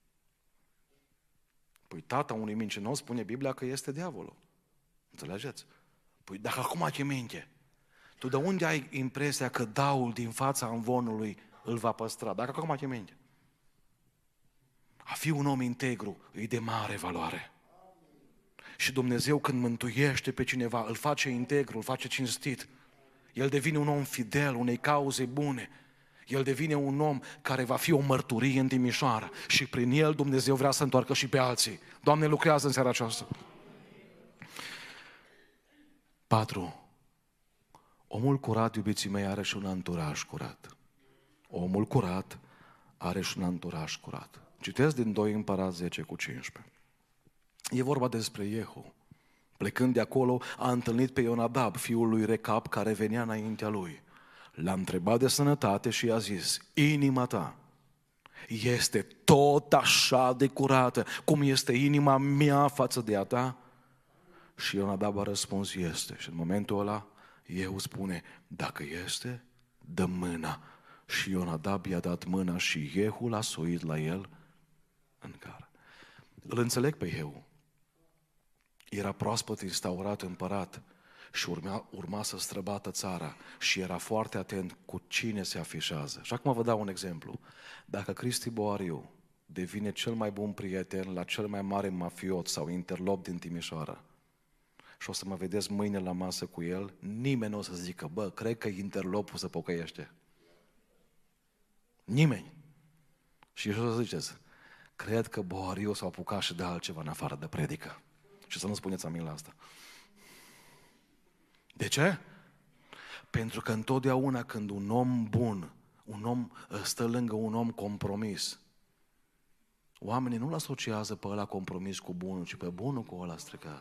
Păi tata unui mincinos spune Biblia că este diavolul. Înțelegeți? Păi dacă acum ce minte, tu de unde ai impresia că daul din fața amvonului îl va păstra. Dacă acum te minte. A fi un om integru e de mare valoare. Și Dumnezeu când mântuiește pe cineva, îl face integru, îl face cinstit. El devine un om fidel, unei cauze bune. El devine un om care va fi o mărturie în Timișoara. Și prin el Dumnezeu vrea să întoarcă și pe alții. Doamne, lucrează în seara aceasta. 4. Omul curat, iubiții mei, are și un anturaj curat. Omul curat are și un anturaj curat. Citesc din 2 Împărați 10:15. E vorba despre Iehu. Plecând de acolo, a întâlnit pe Ionadab, fiul lui Recab, care venea înaintea lui. L-a întrebat de sănătate și i-a zis: inima ta este tot așa de curată cum este inima mea față de a ta? Și Ionadab a răspuns: este. Și în momentul ăla, Iehu spune: dacă este, dă mâna. Și Ionadab i-a dat mâna și Iehu l-a suit la el în cară. Îl înțeleg pe Iehu. Era proaspăt instaurat împărat și urma să străbată țara și era foarte atent cu cine se afișează. Și acum vă dau un exemplu. Dacă Cristi Boariu devine cel mai bun prieten la cel mai mare mafiot sau interlop din Timișoara și o să mă vedeți mâine la masă cu el, nimeni nu o să zică: bă, cred că interlopul se pocăiește. Nimeni. Și o să ziceți: cred că Boariu s-a apucat și de altceva în afară de predică. Și să nu spuneți amin la asta. De ce? Pentru că întotdeauna când un om bun, un om stă lângă un om compromis, oamenii nu-l asociază pe ăla compromis cu bunul, ci pe bunul cu ăla stricat.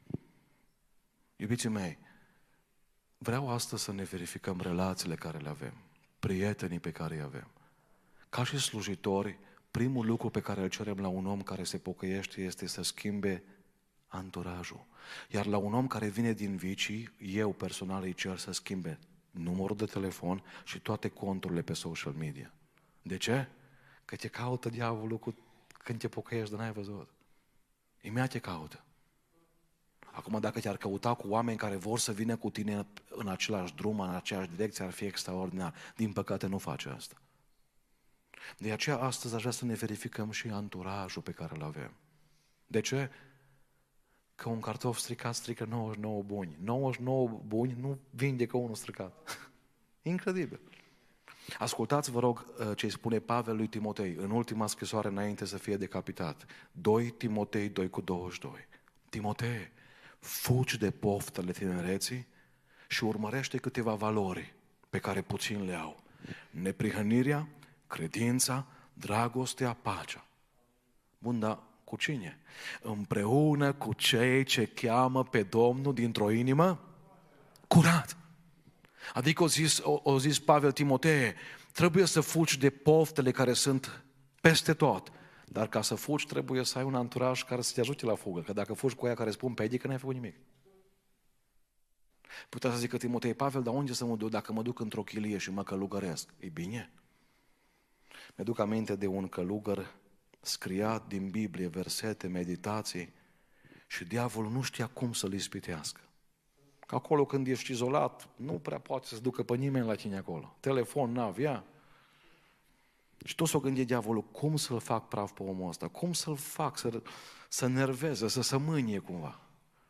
Iubiții mei, vreau astăzi să ne verificăm relațiile care le avem, prietenii pe care îi avem. Ca și slujitori, primul lucru pe care îl cerem la un om care se pocăiește este să schimbe anturajul. Iar la un om care vine din vicii, eu personal îi cer să schimbe numărul de telefon și toate conturile pe social media. De ce? Că te caută diavolul când te pocăiești, dar n-ai văzut. Imediat te caută. Acum, dacă te-ar căuta cu oameni care vor să vină cu tine în același drum, în aceeași direcție, ar fi extraordinar. Din păcate nu face asta. De aceea astăzi aș vrea să ne verificăm și anturajul pe care îl avem. De ce? Că un cartof stricat strică 99 buni. 99 buni nu vindecă unul stricat. Incredibil. Ascultați, vă rog, ce îi spune Pavel lui Timotei în ultima scrisoare înainte să fie decapitat. 2 Timotei 2:22. Timotei, fugi de poftele tinereții și urmărește câteva valori pe care puțin le au. Neprihănirea, credința, dragostea, pacea. Bun, dar cu cine? Împreună cu cei ce cheamă pe Domnul dintr-o inimă curat. Adică o zis Pavel Timotei, trebuie să fugi de poftele care sunt peste tot. Dar ca să fugi trebuie să ai un anturaj care să te ajute la fugă. Că dacă fugi cu aia care spun pedică, n-ai făcut nimic. Putea să zică Timotei: Pavel, dar unde să mă duc dacă mă duc într-o chilie și mă călugăresc? E bine. Mi-aduc aminte de un călugăr, scria din Biblie versete, meditații și diavolul nu știa cum să-l ispitească. Că acolo când ești izolat, nu prea poate să ducă pe nimeni la tine acolo. Telefon n-avea. Și tot s-o gândit diavolul, cum să-l fac praf pe omul ăsta? Cum să-l fac să nerveze, să se mânie cumva?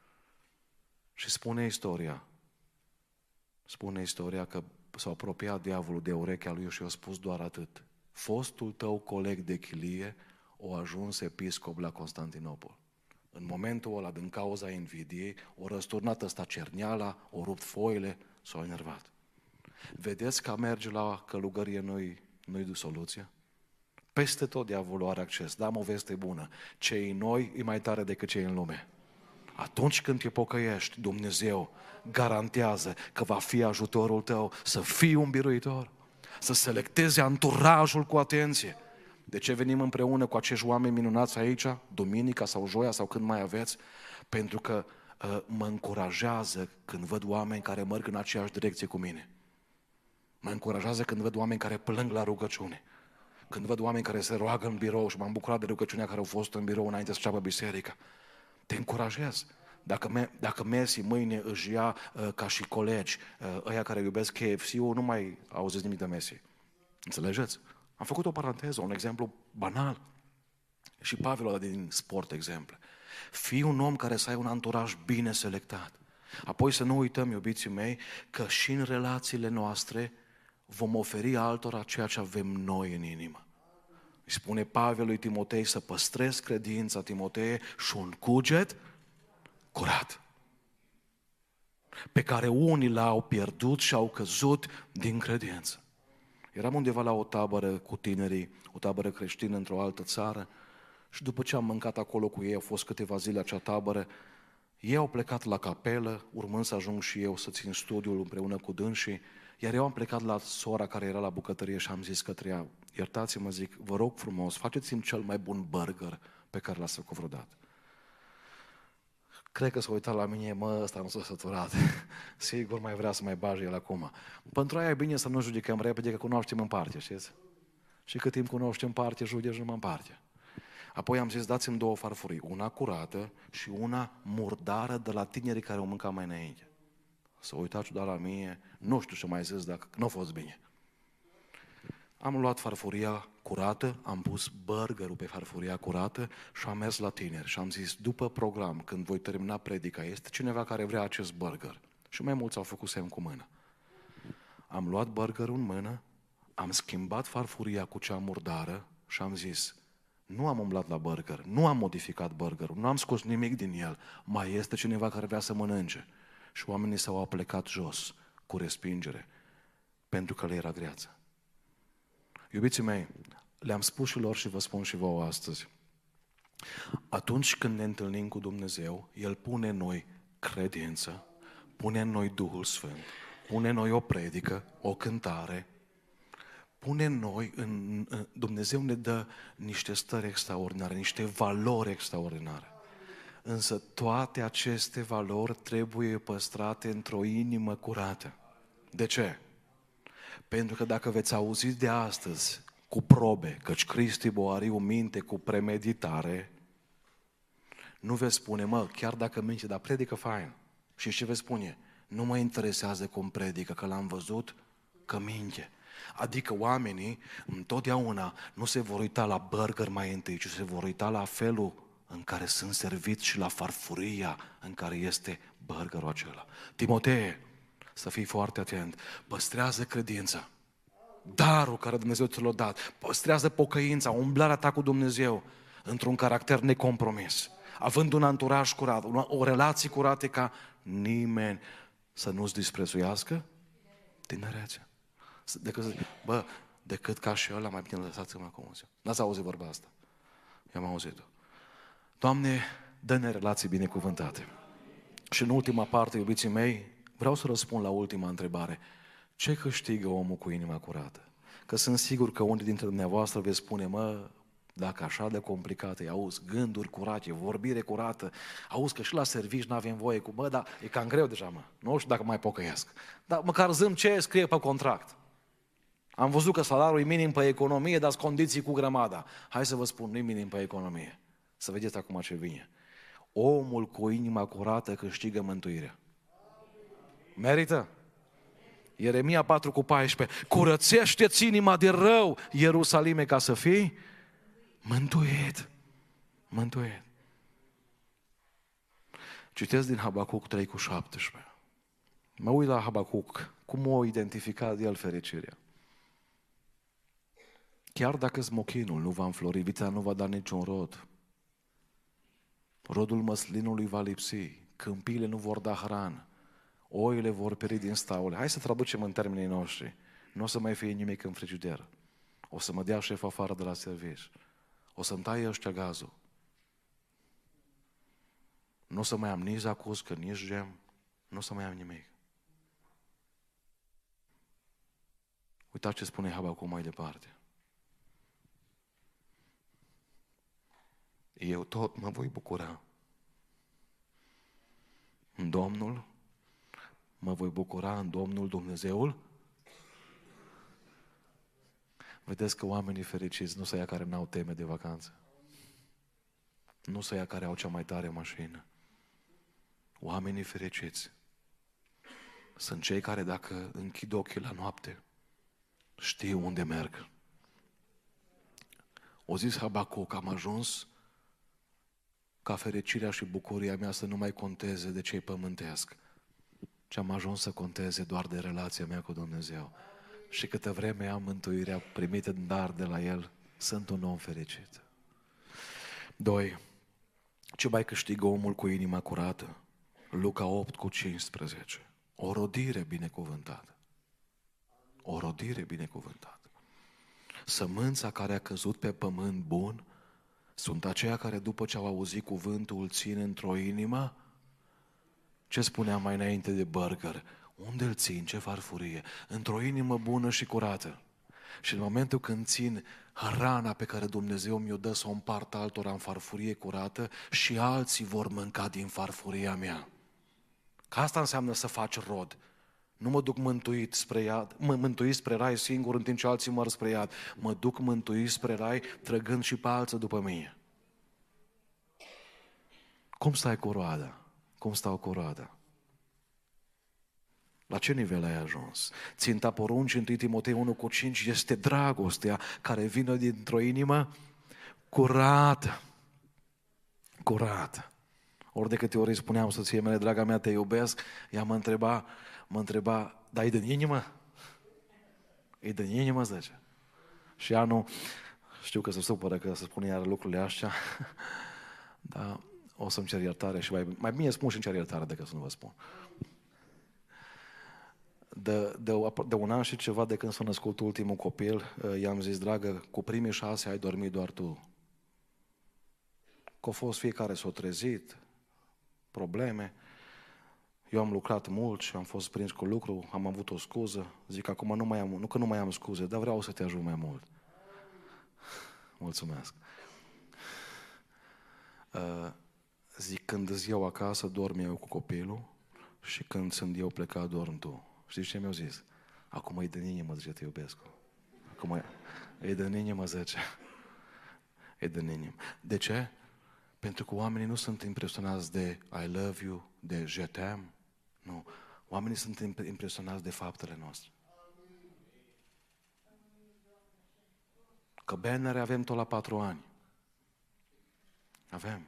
Și spune istoria că s-a apropiat diavolul de urechea lui și i-a spus doar atât: fostul tău coleg de chilie a ajuns episcop la Constantinopol. În momentul ăla, din cauza invidiei, o răsturnat ăsta cerneala, o rupt foile, s-a enervat. Vedeți că a merge la călugărie nu-i soluția? Peste tot diavolul are acces. Dar am o veste bună. Cei noi e mai tare decât cei în lume. Atunci când te pocăiești, Dumnezeu garantează că va fi ajutorul tău să fii un biruitor, să selectezi anturajul cu atenție. De ce venim împreună cu acești oameni minunați aici, duminica sau joia sau când mai aveți? Pentru că mă încurajează când văd oameni care merg în aceeași direcție cu mine. Mă încurajează când văd oameni care plâng la rugăciune. Când văd oameni care se roagă în birou și m-am bucurat de rugăciunea care au fost în birou înainte să înceapă biserica. Te încurajez. Dacă Messi mâine își ia ca și colegi ăia care iubesc KFC-ul, nu mai auziți nimic de Messi. Înțelegeți? Am făcut o paranteză, un exemplu banal. Și Pavel ăla din sport, exemple. Fii un om care să ai un anturaj bine selectat. Apoi să nu uităm, iubiții mei, că și în relațiile noastre vom oferi altora ceea ce avem noi în inimă. Îi spune Pavel lui Timotei să păstrezi credința, Timotei, și un cuget curat, pe care unii l-au pierdut și au căzut din credință. Eram undeva la o tabără cu tinerii, o tabără creștină într-o altă țară, și după ce am mâncat acolo cu ei, au fost câteva zile acea tabără, ei au plecat la capelă, urmând să ajung și eu să țin studiul împreună cu dânsii, iar eu am plecat la sora care era la bucătărie și am zis către ea, iertați-mă, zic, vă rog frumos, faceți-mi cel mai bun burger pe care l-ați făcut vreodată. Cred că s-a uitat la mine, ăsta nu s-a săturat. Sigur mai vrea să mai bage el acum. Pentru aia e bine să nu judecăm repede, că cunoaștem în parte, știți? Și cât timp cunoaștem în parte, judeci numai în parte. Apoi am zis, dați-mi 2 farfurii, una curată și una murdară de la tinerii care au mâncat mai înainte. S-a uitat ciudat la mine, nu știu ce mai zis, dacă nu a fost bine. Am luat farfuria curată, am pus burgerul pe farfuria curată și am mers la tineri și am zis, după program, când voi termina predica, este cineva care vrea acest burger. Și mai mulți au făcut semn cu mâna. Am luat burgerul în mână, am schimbat farfuria cu cea murdară și am zis, nu am umblat la burger, nu am modificat burgerul, nu am scos nimic din el, mai este cineva care vrea să mănânce. Și oamenii s-au aplecat jos, cu respingere, pentru că le era greață. Iubiții mei, le-am spus și lor și vă spun și vouă astăzi. Atunci când ne întâlnim cu Dumnezeu, El pune în noi credință, pune în noi Duhul Sfânt, pune în noi o predică, o cântare, pune în noi, Dumnezeu ne dă niște stări extraordinare, niște valori extraordinare. Însă toate aceste valori trebuie păstrate într-o inimă curată. De ce? Pentru că dacă veți auzi de astăzi cu probe, căci Cristi boari o minte cu premeditare, nu veți spune, chiar dacă mince, dar predică fain. Și ce veți spune? Nu mă interesează cum predică, că l-am văzut că minte. Adică oamenii întotdeauna nu se vor uita la burger mai întâi, ci se vor uita la felul în care sunt serviți și la farfuria în care este burgerul acela. Timotei, să fii foarte atent, păstrează credința, darul care Dumnezeu ți l-a dat, păstrează pocăința, umblarea ta cu Dumnezeu într-un caracter necompromis, având un anturaj curat, o relație curată ca nimeni să nu-ți disprețuiască tinerețea. Decât ca și ăla, mai bine lăsați-mă acum. N-ați auzit vorba asta? Eu am auzit-o. Doamne, dă-ne relații binecuvântate. Și în ultima parte, iubiții mei, vreau să răspund la ultima întrebare. Ce câștigă omul cu inima curată? Că sunt sigur că unii dintre dumneavoastră veți spune, dacă așa de complicat e, auzi, gânduri curate, vorbire curată, auzi că și la servici n-avem voie cu, dar e cam greu deja, nu știu dacă mai pocăiesc. Dar măcar zâm ce scrie pe contract. Am văzut că salariul e minim pe economie, dar condiții cu grămada. Hai să vă spun, nu-i minim pe economie. Să vedeți acum ce vine. Omul cu inima curată câștigă mântuirea. Merită? Ieremia 4:14. Curățește-ți inima de rău, Ierusalime, ca să fii mântuit. Mântuit. Citesc din Habacuc 3:17. Mă uit la Habacuc, cum o identificat el fericirea. Chiar dacă smochinul nu va înflori, vița nu va da niciun rod. Rodul măslinului va lipsi, câmpiile nu vor da hrană, oile vor pieri din staule. Hai să traducem în termenii noștri. Nu o să mai fie nimic în frigider. O să mă dea șef afară de la serviciu. O să-mi taie ăștia gazul. Nu o să mai am nici zacuscă, nici gem. Nu o să mai am nimic. Uitați ce spune Habacuc mai departe. Eu tot mă voi bucura în Domnul, mă voi bucura în Domnul Dumnezeul. Vedeți că oamenii fericiți nu sunt aia care n-au teme de vacanță. Nu sunt aia care au cea mai tare mașină. Oamenii fericiți sunt cei care dacă închid ochii la noapte Știu unde merg. O zis Habacuc, am ajuns ca fericirea și bucuria mea să nu mai conteze de ce-i pământesc, ci am ajuns să conteze doar de relația mea cu Dumnezeu. Și câtă vreme am mântuirea primită în dar de la El, sunt un om fericit. 2. Ce mai câștigă omul cu inima curată? Luca 8:15. O rodire binecuvântată. O rodire binecuvântată. Sămânța care a căzut pe pământ bun sunt aceia care după ce au auzit cuvântul îl țin într-o inimă. Ce spuneam mai înainte de burger? Unde îl țin? Ce farfurie? Într-o inimă bună și curată. Și în momentul când țin hrana pe care Dumnezeu mi-o dă să o împart altora în farfurie curată, și alții vor mânca din farfuria mea. Că asta înseamnă să faci rod. Nu mă duc mântuit spre iad, mântuit spre rai singur în timp ce alții măr spre iad. Mă duc mântuit spre rai trăgând și pe alții după mine. Cum stai cu roada? Cum stau cu roada? La ce nivel ai ajuns? Ținta poruncii 1 Timotei 1:5 este dragostea care vine dintr-o inimă curată. Curată. Ori de câte ori îi spuneam soției mele, draga mea, te iubesc, ea mă întreba, dar e din inimă? E din inimă, zice. Și ea nu, știu că se supără că se spune iar lucrurile astea, dar o să-mi cer iertare și mai bine spun și îmi cer iertare decât să nu vă spun. De un an și ceva de când s-a născut ultimul copil, i-am zis, dragă, cu primii 6 ai dormit doar tu. Că a fost fiecare s-a trezit, probleme. Eu am lucrat mult și am fost prins cu lucru, am avut o scuză. Zic, acum nu că nu mai am scuze, dar vreau să te ajut mai mult. Mulțumesc. Zic, când îți eu acasă, dorm eu cu copilul și când sunt eu plecat, dorm tu. Știți ce mi-au zis? Acum e de inimă, zice, te iubesc. Acum e de inimă, zice. E de inimă. De ce? Pentru că oamenii nu sunt impresionați de I love you, de je t'aime. Nu. Oamenii sunt impresionați de faptele noastre. Că bannere avem tot la 4 ani. Avem.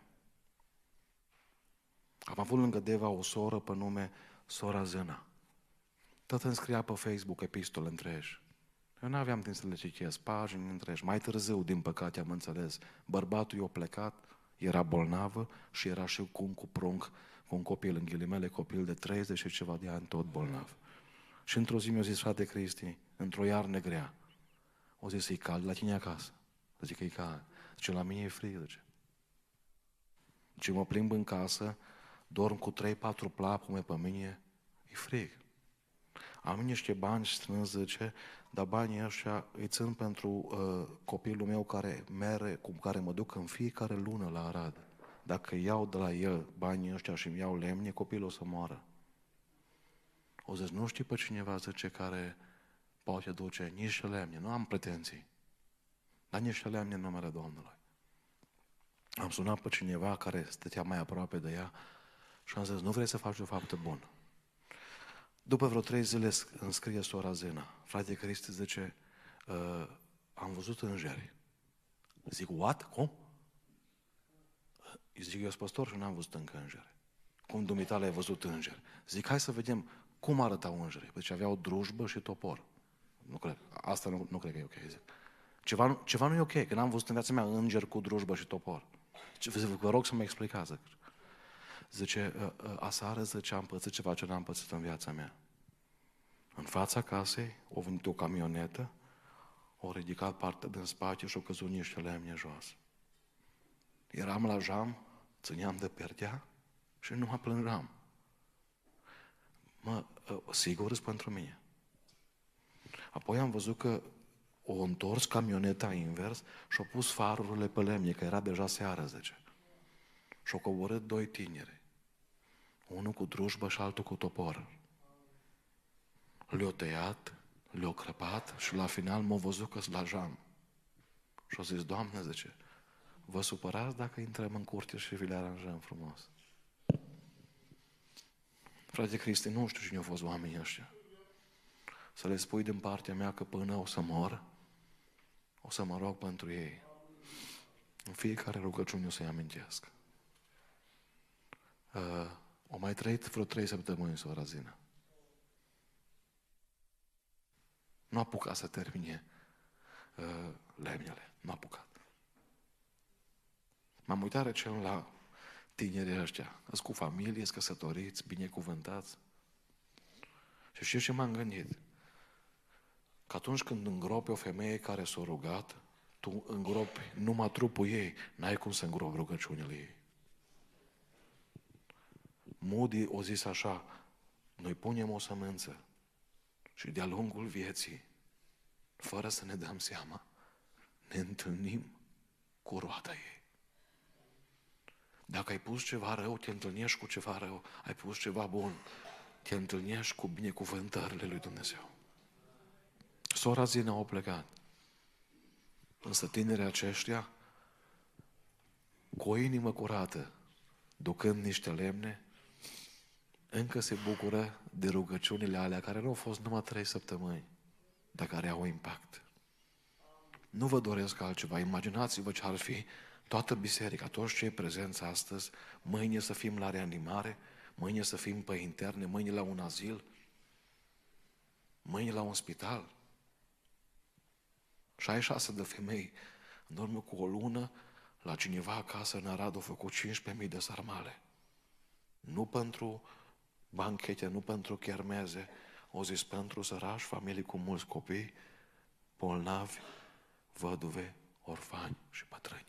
Am avut lângă Deva o soră pe nume Sora Zâna. Tot îmi scria pe Facebook epistole întregi. Eu nu aveam timp să le citesc, pagini întregi. Mai târziu, din păcate, am înțeles. Bărbatul i-a plecat, era bolnavă și era și cu prunc, cu un copil, în ghilimele, copil de 30 și ceva de ani, tot bolnav. Și într-o zi mi-a zis, frate Cristi, într-o iarnă grea, o zis, e cald la tine acasă? Zic că e cald. Zice, la mine e frig, zice. Zice, mă plimb în casă, dorm cu 3-4 plapume pe mine, e frig. Am niște bani strâns, zice, dar banii ăștia îi țin pentru copilul meu cu care mă duc în fiecare lună la Arad. Dacă iau de la el banii ăștia și îmi iau lemne, copilul o să moară. O zis, nu știi pe cineva, zice, care poate duce niște lemne, nu am pretenții, dar niște lemne în numele Domnului. Am sunat pe cineva care stătea mai aproape de ea și am zis, nu vrei să faci o faptă bună? După vreo 3 zile îmi scrie sora Zena, frate Cristi, zice, am văzut îngeri. Zic, what? Cum? Zic, eu sunt păstor și n-am văzut încă îngeri. Cum dumitale ai văzut îngeri? Zic, hai să vedem cum arătau îngerii. Deci aveau drujbă și topor. Nu cred. Asta nu cred că e ok. Zic. Ceva nu e ok, că n-am văzut în viața mea îngeri cu drujbă și topor. Vă rog să mă explicați. Zice, aseară, zice, am pățit ceva ce n-am pățit în viața mea. În fața casei, a venit o camionetă, o ridicat partea din spate și au căzut niște lemne jos. Eram la jam, țineam de perdea și nu mă plângeam. Sigur pentru mine. Apoi am văzut că o întors camioneta invers și au pus farurile pe lemne, că era deja seară, zice. Și au coborât 2 tineri. Unul cu drujbă și altul cu topor. Le-au tăiat, le-au crăpat și la final m-au văzut că sunt la jam. Și au zis, Doamne, zice, vă supărați dacă intrăm în curte și vi le aranjăm frumos? Frate Cristi, nu știu cine au fost oamenii ăștia. să le spui din partea mea că până o să mor, o să mă rog pentru ei. În fiecare rugăciune o să-i amintesc. O mai trăit vreo 3 săptămâni sora Zina. Nu a apucat să termine lemnele. Nu a apucat. M-am uitat recent la tinerii ăștia. Sunt cu familie, sunt căsătoriți, binecuvântați. Și știu ce m-am gândit? Că atunci când îngropi o femeie care s-a rugat, tu îngropi numai trupul ei, n-ai cum să îngropi rugăciunile ei. Moody o zis așa, noi punem o sămânță și de-a lungul vieții, fără să ne dăm seama, ne întâlnim cu roada ei. Dacă ai pus ceva rău, te întâlnești cu ceva rău. Ai pus ceva bun, te întâlnești cu binecuvântările lui Dumnezeu. Sora Zina a plecat. Însă tinerii aceștia, cu o inimă curată, ducând niște lemne, încă se bucură de rugăciunile alea, care nu au fost numai 3 săptămâni, dar care au impact. Nu vă doresc altceva. Imaginați-vă ce ar fi toată biserica, toți cei prezenți astăzi, mâine să fim la reanimare, mâine să fim pe interne, mâine la un azil, mâine la un spital. 66 de femei, în urmă cu o lună, la cineva acasă în Arad au făcut 15.000 de sarmale. Nu pentru banchete, nu pentru chermeze, au zis pentru sărași, familii cu mulți copii, bolnavi, văduve, orfani și bătrâni.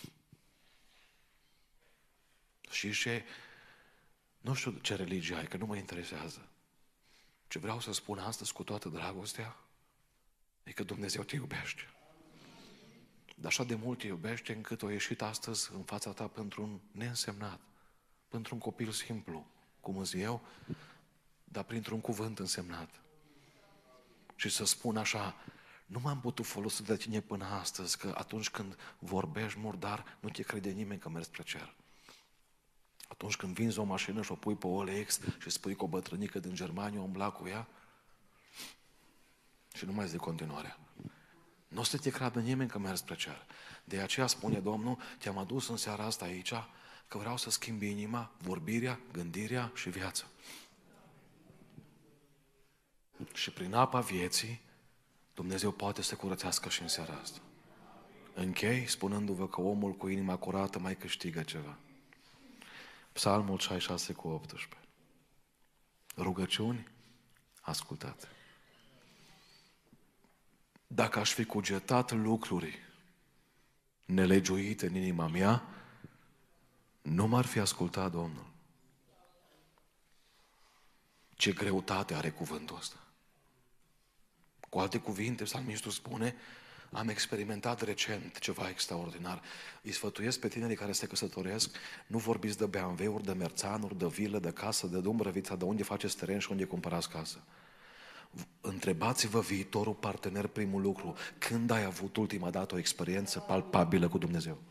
Și ce, nu știu ce religie ai, că nu mă interesează. Ce vreau să spun astăzi cu toată dragostea e că Dumnezeu te iubește. Dar așa de mult te iubește încât o ieșit astăzi în fața ta pentru un neînsemnat, pentru un copil simplu, cum îți eu, dar printr-un cuvânt însemnat. Și să spun așa, nu m-am putut folosi de tine până astăzi, că atunci când vorbești murdar, nu te crede nimeni că mergi spre cer. Atunci când vinzi o mașină și o pui pe OLX și spui că o bătrânică din Germania umbla cu ea, și nu mai zic continuarea. Nu o să te creadă nimeni că mergi spre cer. De aceea spune Domnul, te-am adus în seara asta aici, că vreau să schimbi inima, vorbirea, gândirea și viața. Și prin apa vieții, Dumnezeu poate să curățească și în seara asta. Închei spunându-vă că omul cu inima curată mai câștigă ceva. Psalmul 66 cu 18. Rugăciuni ascultate. Dacă aș fi cugetat lucruri nelegiuite în inima mea, nu m-ar fi ascultat Domnul. Ce greutate are cuvântul ăsta. Cu alte cuvinte, psalmistul spune, am experimentat recent ceva extraordinar. Îi sfătuiesc pe tinerii care se căsătoresc, nu vorbiți de BMW-uri, de merțanuri, de vilă, de casă, de Dumbrăvița, de unde faceți teren și unde cumpărați casă. Întrebați-vă viitorul partener primul lucru. Când ai avut ultima dată o experiență palpabilă cu Dumnezeu?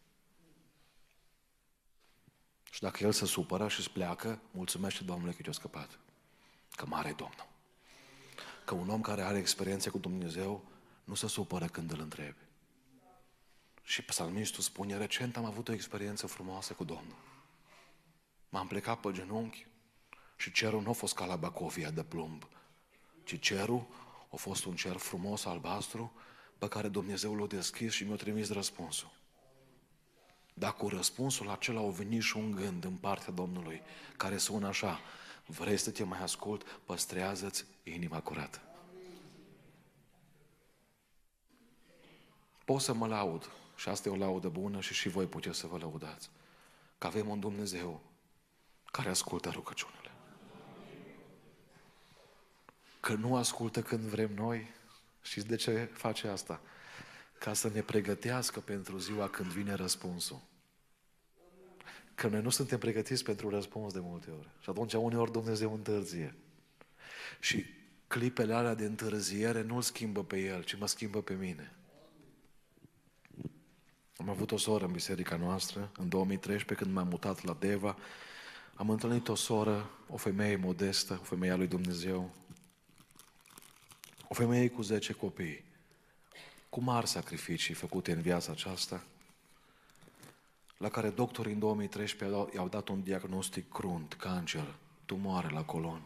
Și dacă el se supără și îți pleacă, mulțumește Domnului că te-a scăpat. Că mare e Domnul. Că un om care are experiențe cu Dumnezeu nu se supără când îl întrebi. Și psalmistul spune, recent am avut o experiență frumoasă cu Domnul. M-am plecat pe genunchi și cerul nu a fost ca la Bacovia de plumb, ci cerul a fost un cer frumos, albastru, pe care Dumnezeu l-a deschis și mi-a trimis răspunsul. Dar cu răspunsul acela a venit și un gând în partea Domnului, care sună așa, vrei să te mai ascult, păstrează-ți inima curată. Pot să mă laud, și asta e o laudă bună și voi puteți să vă lăudați, că avem un Dumnezeu care ascultă rugăciunile. Că nu ascultă când vrem noi. Știți de ce face asta? Ca să ne pregătească pentru ziua când vine răspunsul. Că noi nu suntem pregătiți pentru răspuns de multe ori. Și atunci uneori Dumnezeu întârzie. Și clipele alea de întârziere nu îl schimbă pe El, ci mă schimbă pe mine. Am avut o soră în biserica noastră, în 2013, când m-am mutat la Deva. Am întâlnit o soră, o femeie modestă, o femeie a lui Dumnezeu. O femeie cu 10 copii, cu mari sacrificii făcute în viața aceasta, la care doctorii în 2013 i-au dat un diagnostic crunt, cancer, tumoare la colon.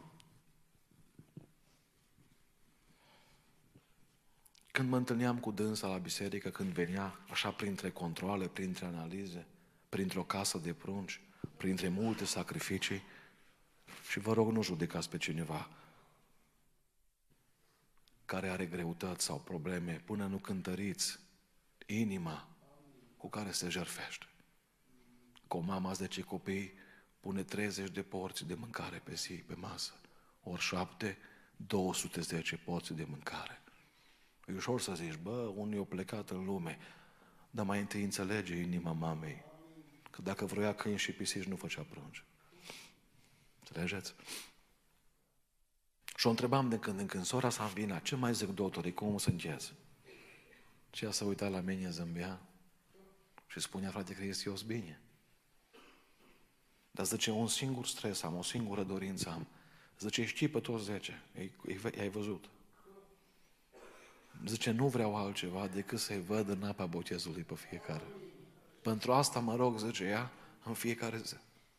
Când mă întâlneam cu dânsa la biserică, când venea așa printre controale, printre analize, printr-o casă de prunci, printre multe sacrificii, și vă rog, nu judecați pe cineva care are greutăți sau probleme, până nu cântăriți inima cu care se jertfește. Că o mamă azi de 10 copii pune 30 de porții de mâncare pe zi, pe masă. Ori 7, 210 porții de mâncare. E ușor să zici, unul e plecat în lume, dar mai întâi înțelege inima mamei că dacă vroia câini și pisici nu făcea prunci. Înțelegeți? Și o întrebam de când în când, sora Sanvina, ce mai zic doctorii, cum sunteți? Și ea s-a uitat la mine, zâmbea și spunea, frate Cristi, eu sunt bine. Dar zice, un singur stres am, o singură dorință am. Zice, știi pe toți 10, i-ai văzut. Zice, nu vreau altceva decât să-i văd în apa botezului pe fiecare. Pentru asta mă rog, zice ea, în fiecare zi.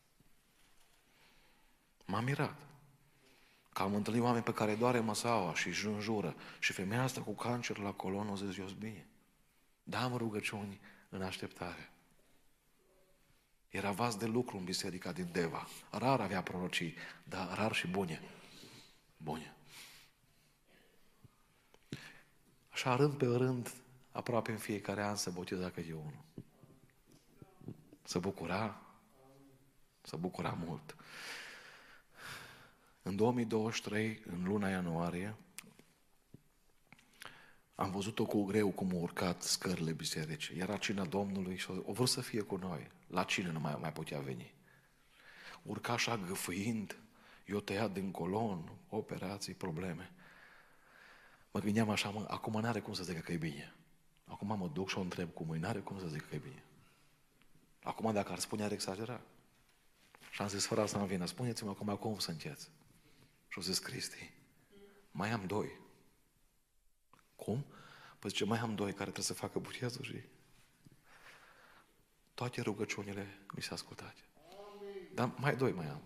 M-a mirat. Că am întâlnit oameni pe care doare măsaua și își înjură. Și femeia asta cu cancer la colon o zice, eu sunt bine. Da, am rugăciuni în așteptare. Era vas de lucru în biserica din Deva. Rar avea prorocii, dar rar și bune. Bune. Așa, rând pe rând, aproape în fiecare an se boteza câte unul. Se bucura mult. În 2023, în luna ianuarie, am văzut-o cu greu cum a urcat scările bisericii. Era cina Domnului și o vrut să fie cu noi. La cină nu mai putea veni. Urca așa gâfâind, eu tăiat din colon, operații, probleme. Mă gândeam așa, acum n-are cum să zică că e bine. Acum mă duc și o întreb cum e, n-are cum să zică că e bine. Acum dacă ar spune, ar exagera. Și am zis, fără asta nu vină, spuneți-mă acum cum sunteți. Și-o zis Cristi, mai am 2. Cum? Păi zice, mai am 2 care trebuie să facă botezul și toate rugăciunile mi s-au ascultat. Dar mai 2 mai am.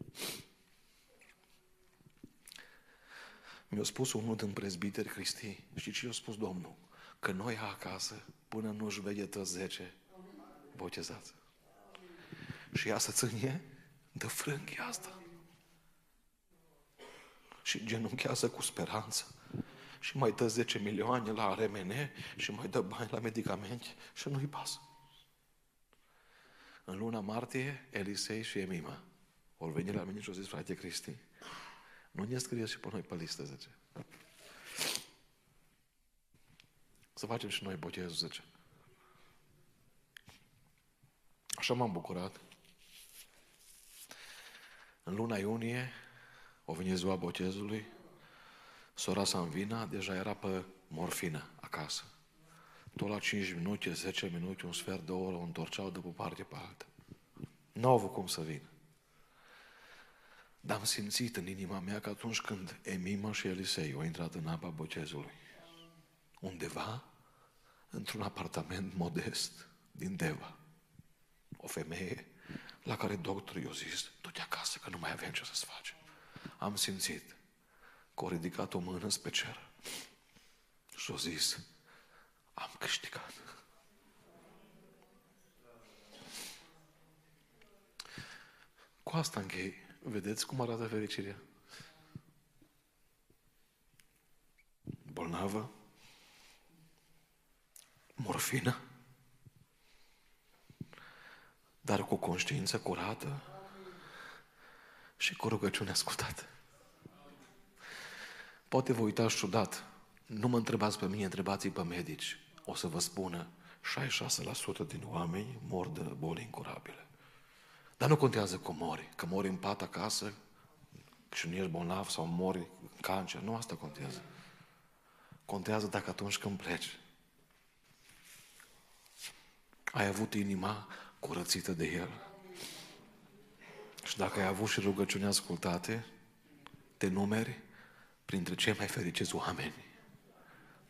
Mi-a spus unul din prezbiteri, Cristi, știi ce i-a spus Domnul? Că noi acasă, până nu-și vede toți 10 botezați. Și ea să ține de frânghia asta. Și genunchează cu speranță. Și mai dă 10 milioane la RMN și mai dă bani la medicamente și nu-i pasă. În luna martie, Elisei și Emima au venit la mine și au zis, frate Cristi, nu ne scrieți și pe noi pe listă, zice. Să facem și noi botezul, zice. Așa m-am bucurat. În luna iunie, o venit ziua botezului, sora Sanvina deja era pe morfină acasă. Tot la 5 minute, 10 minute, un sfert de oră o întorceau de pe parte pe altă. Nu au avut cum să vină. Dar am simțit în inima mea că atunci când Emima și Elisei au intrat în apa botezului, undeva, într-un apartament modest din Deva, o femeie la care doctorul i-a zis, du-te acasă că nu mai avem ce să-ți facem. Am simțit că a ridicat o mână spre cer și a zis, am câștigat. Cu asta închei. Vedeți cum arată fericirea? Bolnavă, morfină, dar cu conștiință curată și cu rugăciune ascultată. Poate vă uitați ciudat. Nu mă întrebați pe mine, întrebați-i pe medici. O să vă spună 66% din oameni mor de boli incurabile. Dar nu contează cum mori. Că mori în pat acasă și nu ești bolnav sau mori în cancer. Nu asta contează. Contează dacă atunci când pleci ai avut inima curățită de El. Și dacă ai avut și rugăciuni ascultate, te numeri printre cei mai fericiți oameni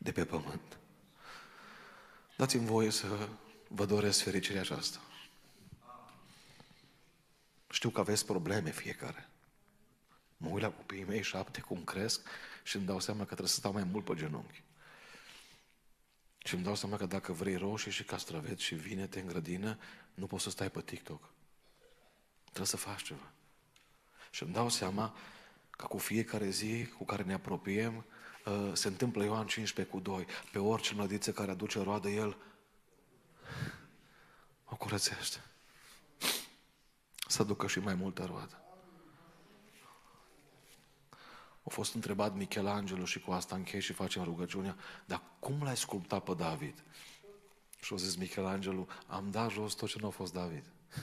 de pe pământ. Dați-mi voie să vă doresc fericirea aceasta. Știu că aveți probleme fiecare. Mă uit la copiii mei 7 cum cresc și îmi dau seama că trebuie să stau mai mult pe genunchi. Și îmi dau seama că dacă vrei roșii și castraveți și vinete în grădină, nu poți să stai pe TikTok. Trebuie să faci ceva. Și îmi dau seama că cu fiecare zi cu care ne apropiem, se întâmplă Ioan 15:2. Pe orice mlădiță care aduce roadă, El o curățește. Să aducă și mai multă roadă. A fost întrebat Michelangelo și cu asta închei și facem rugăciunea, dar cum l-ai sculptat pe David? Și a zis Michelangelo, am dat jos tot ce nu a fost David.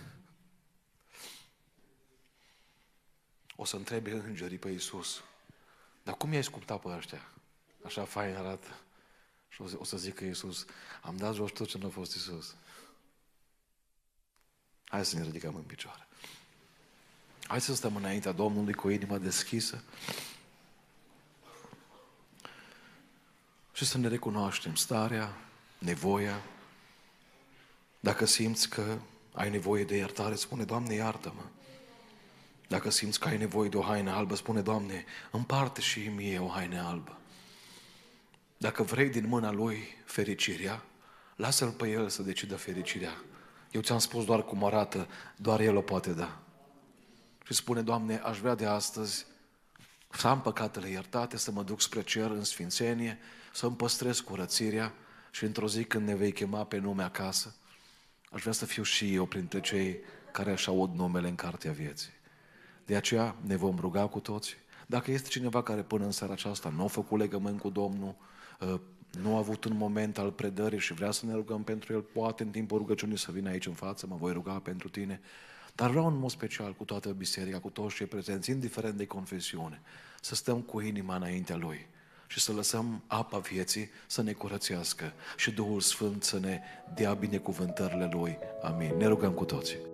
O să întrebe îngerii pe Iisus, dar cum i-ai sculptat pe ăștia? Așa fain arată. Și o să zică Iisus, am dat jos tot ce nu a fost Iisus. Hai să ne ridicăm în picioare. Hai să stăm înaintea Domnului cu inima deschisă și să ne recunoaștem starea, nevoia. Dacă simți că ai nevoie de iertare, spune, Doamne, iartă-mă. Dacă simți că ai nevoie de o haină albă, spune, Doamne, împarte și mie o haină albă. Dacă vrei din mâna Lui fericirea, lasă-L pe El să decidă fericirea. Eu ți-am spus doar cum arată, doar El o poate da. Și spune, Doamne, aș vrea de astăzi să am păcatele iertate, să mă duc spre cer în sfințenie, să îmi păstrez curățirea și într-o zi când ne vei chema pe nume acasă, aș vrea să fiu și eu printre cei care își aud numele în cartea vieții. De aceea ne vom ruga cu toții. Dacă este cineva care până în seara aceasta nu a făcut legământ cu Domnul, nu a avut un moment al predării și vrea să ne rugăm pentru el, poate în timpul rugăciunii să vină aici în față, mă voi ruga pentru tine. Dar vreau în mod special cu toată biserica, cu toți cei prezenți, indiferent de confesiune, să stăm cu inima înaintea Lui și să lăsăm apa vieții să ne curățească și Duhul Sfânt să ne dea binecuvântările Lui. Amin. Ne rugăm cu toții.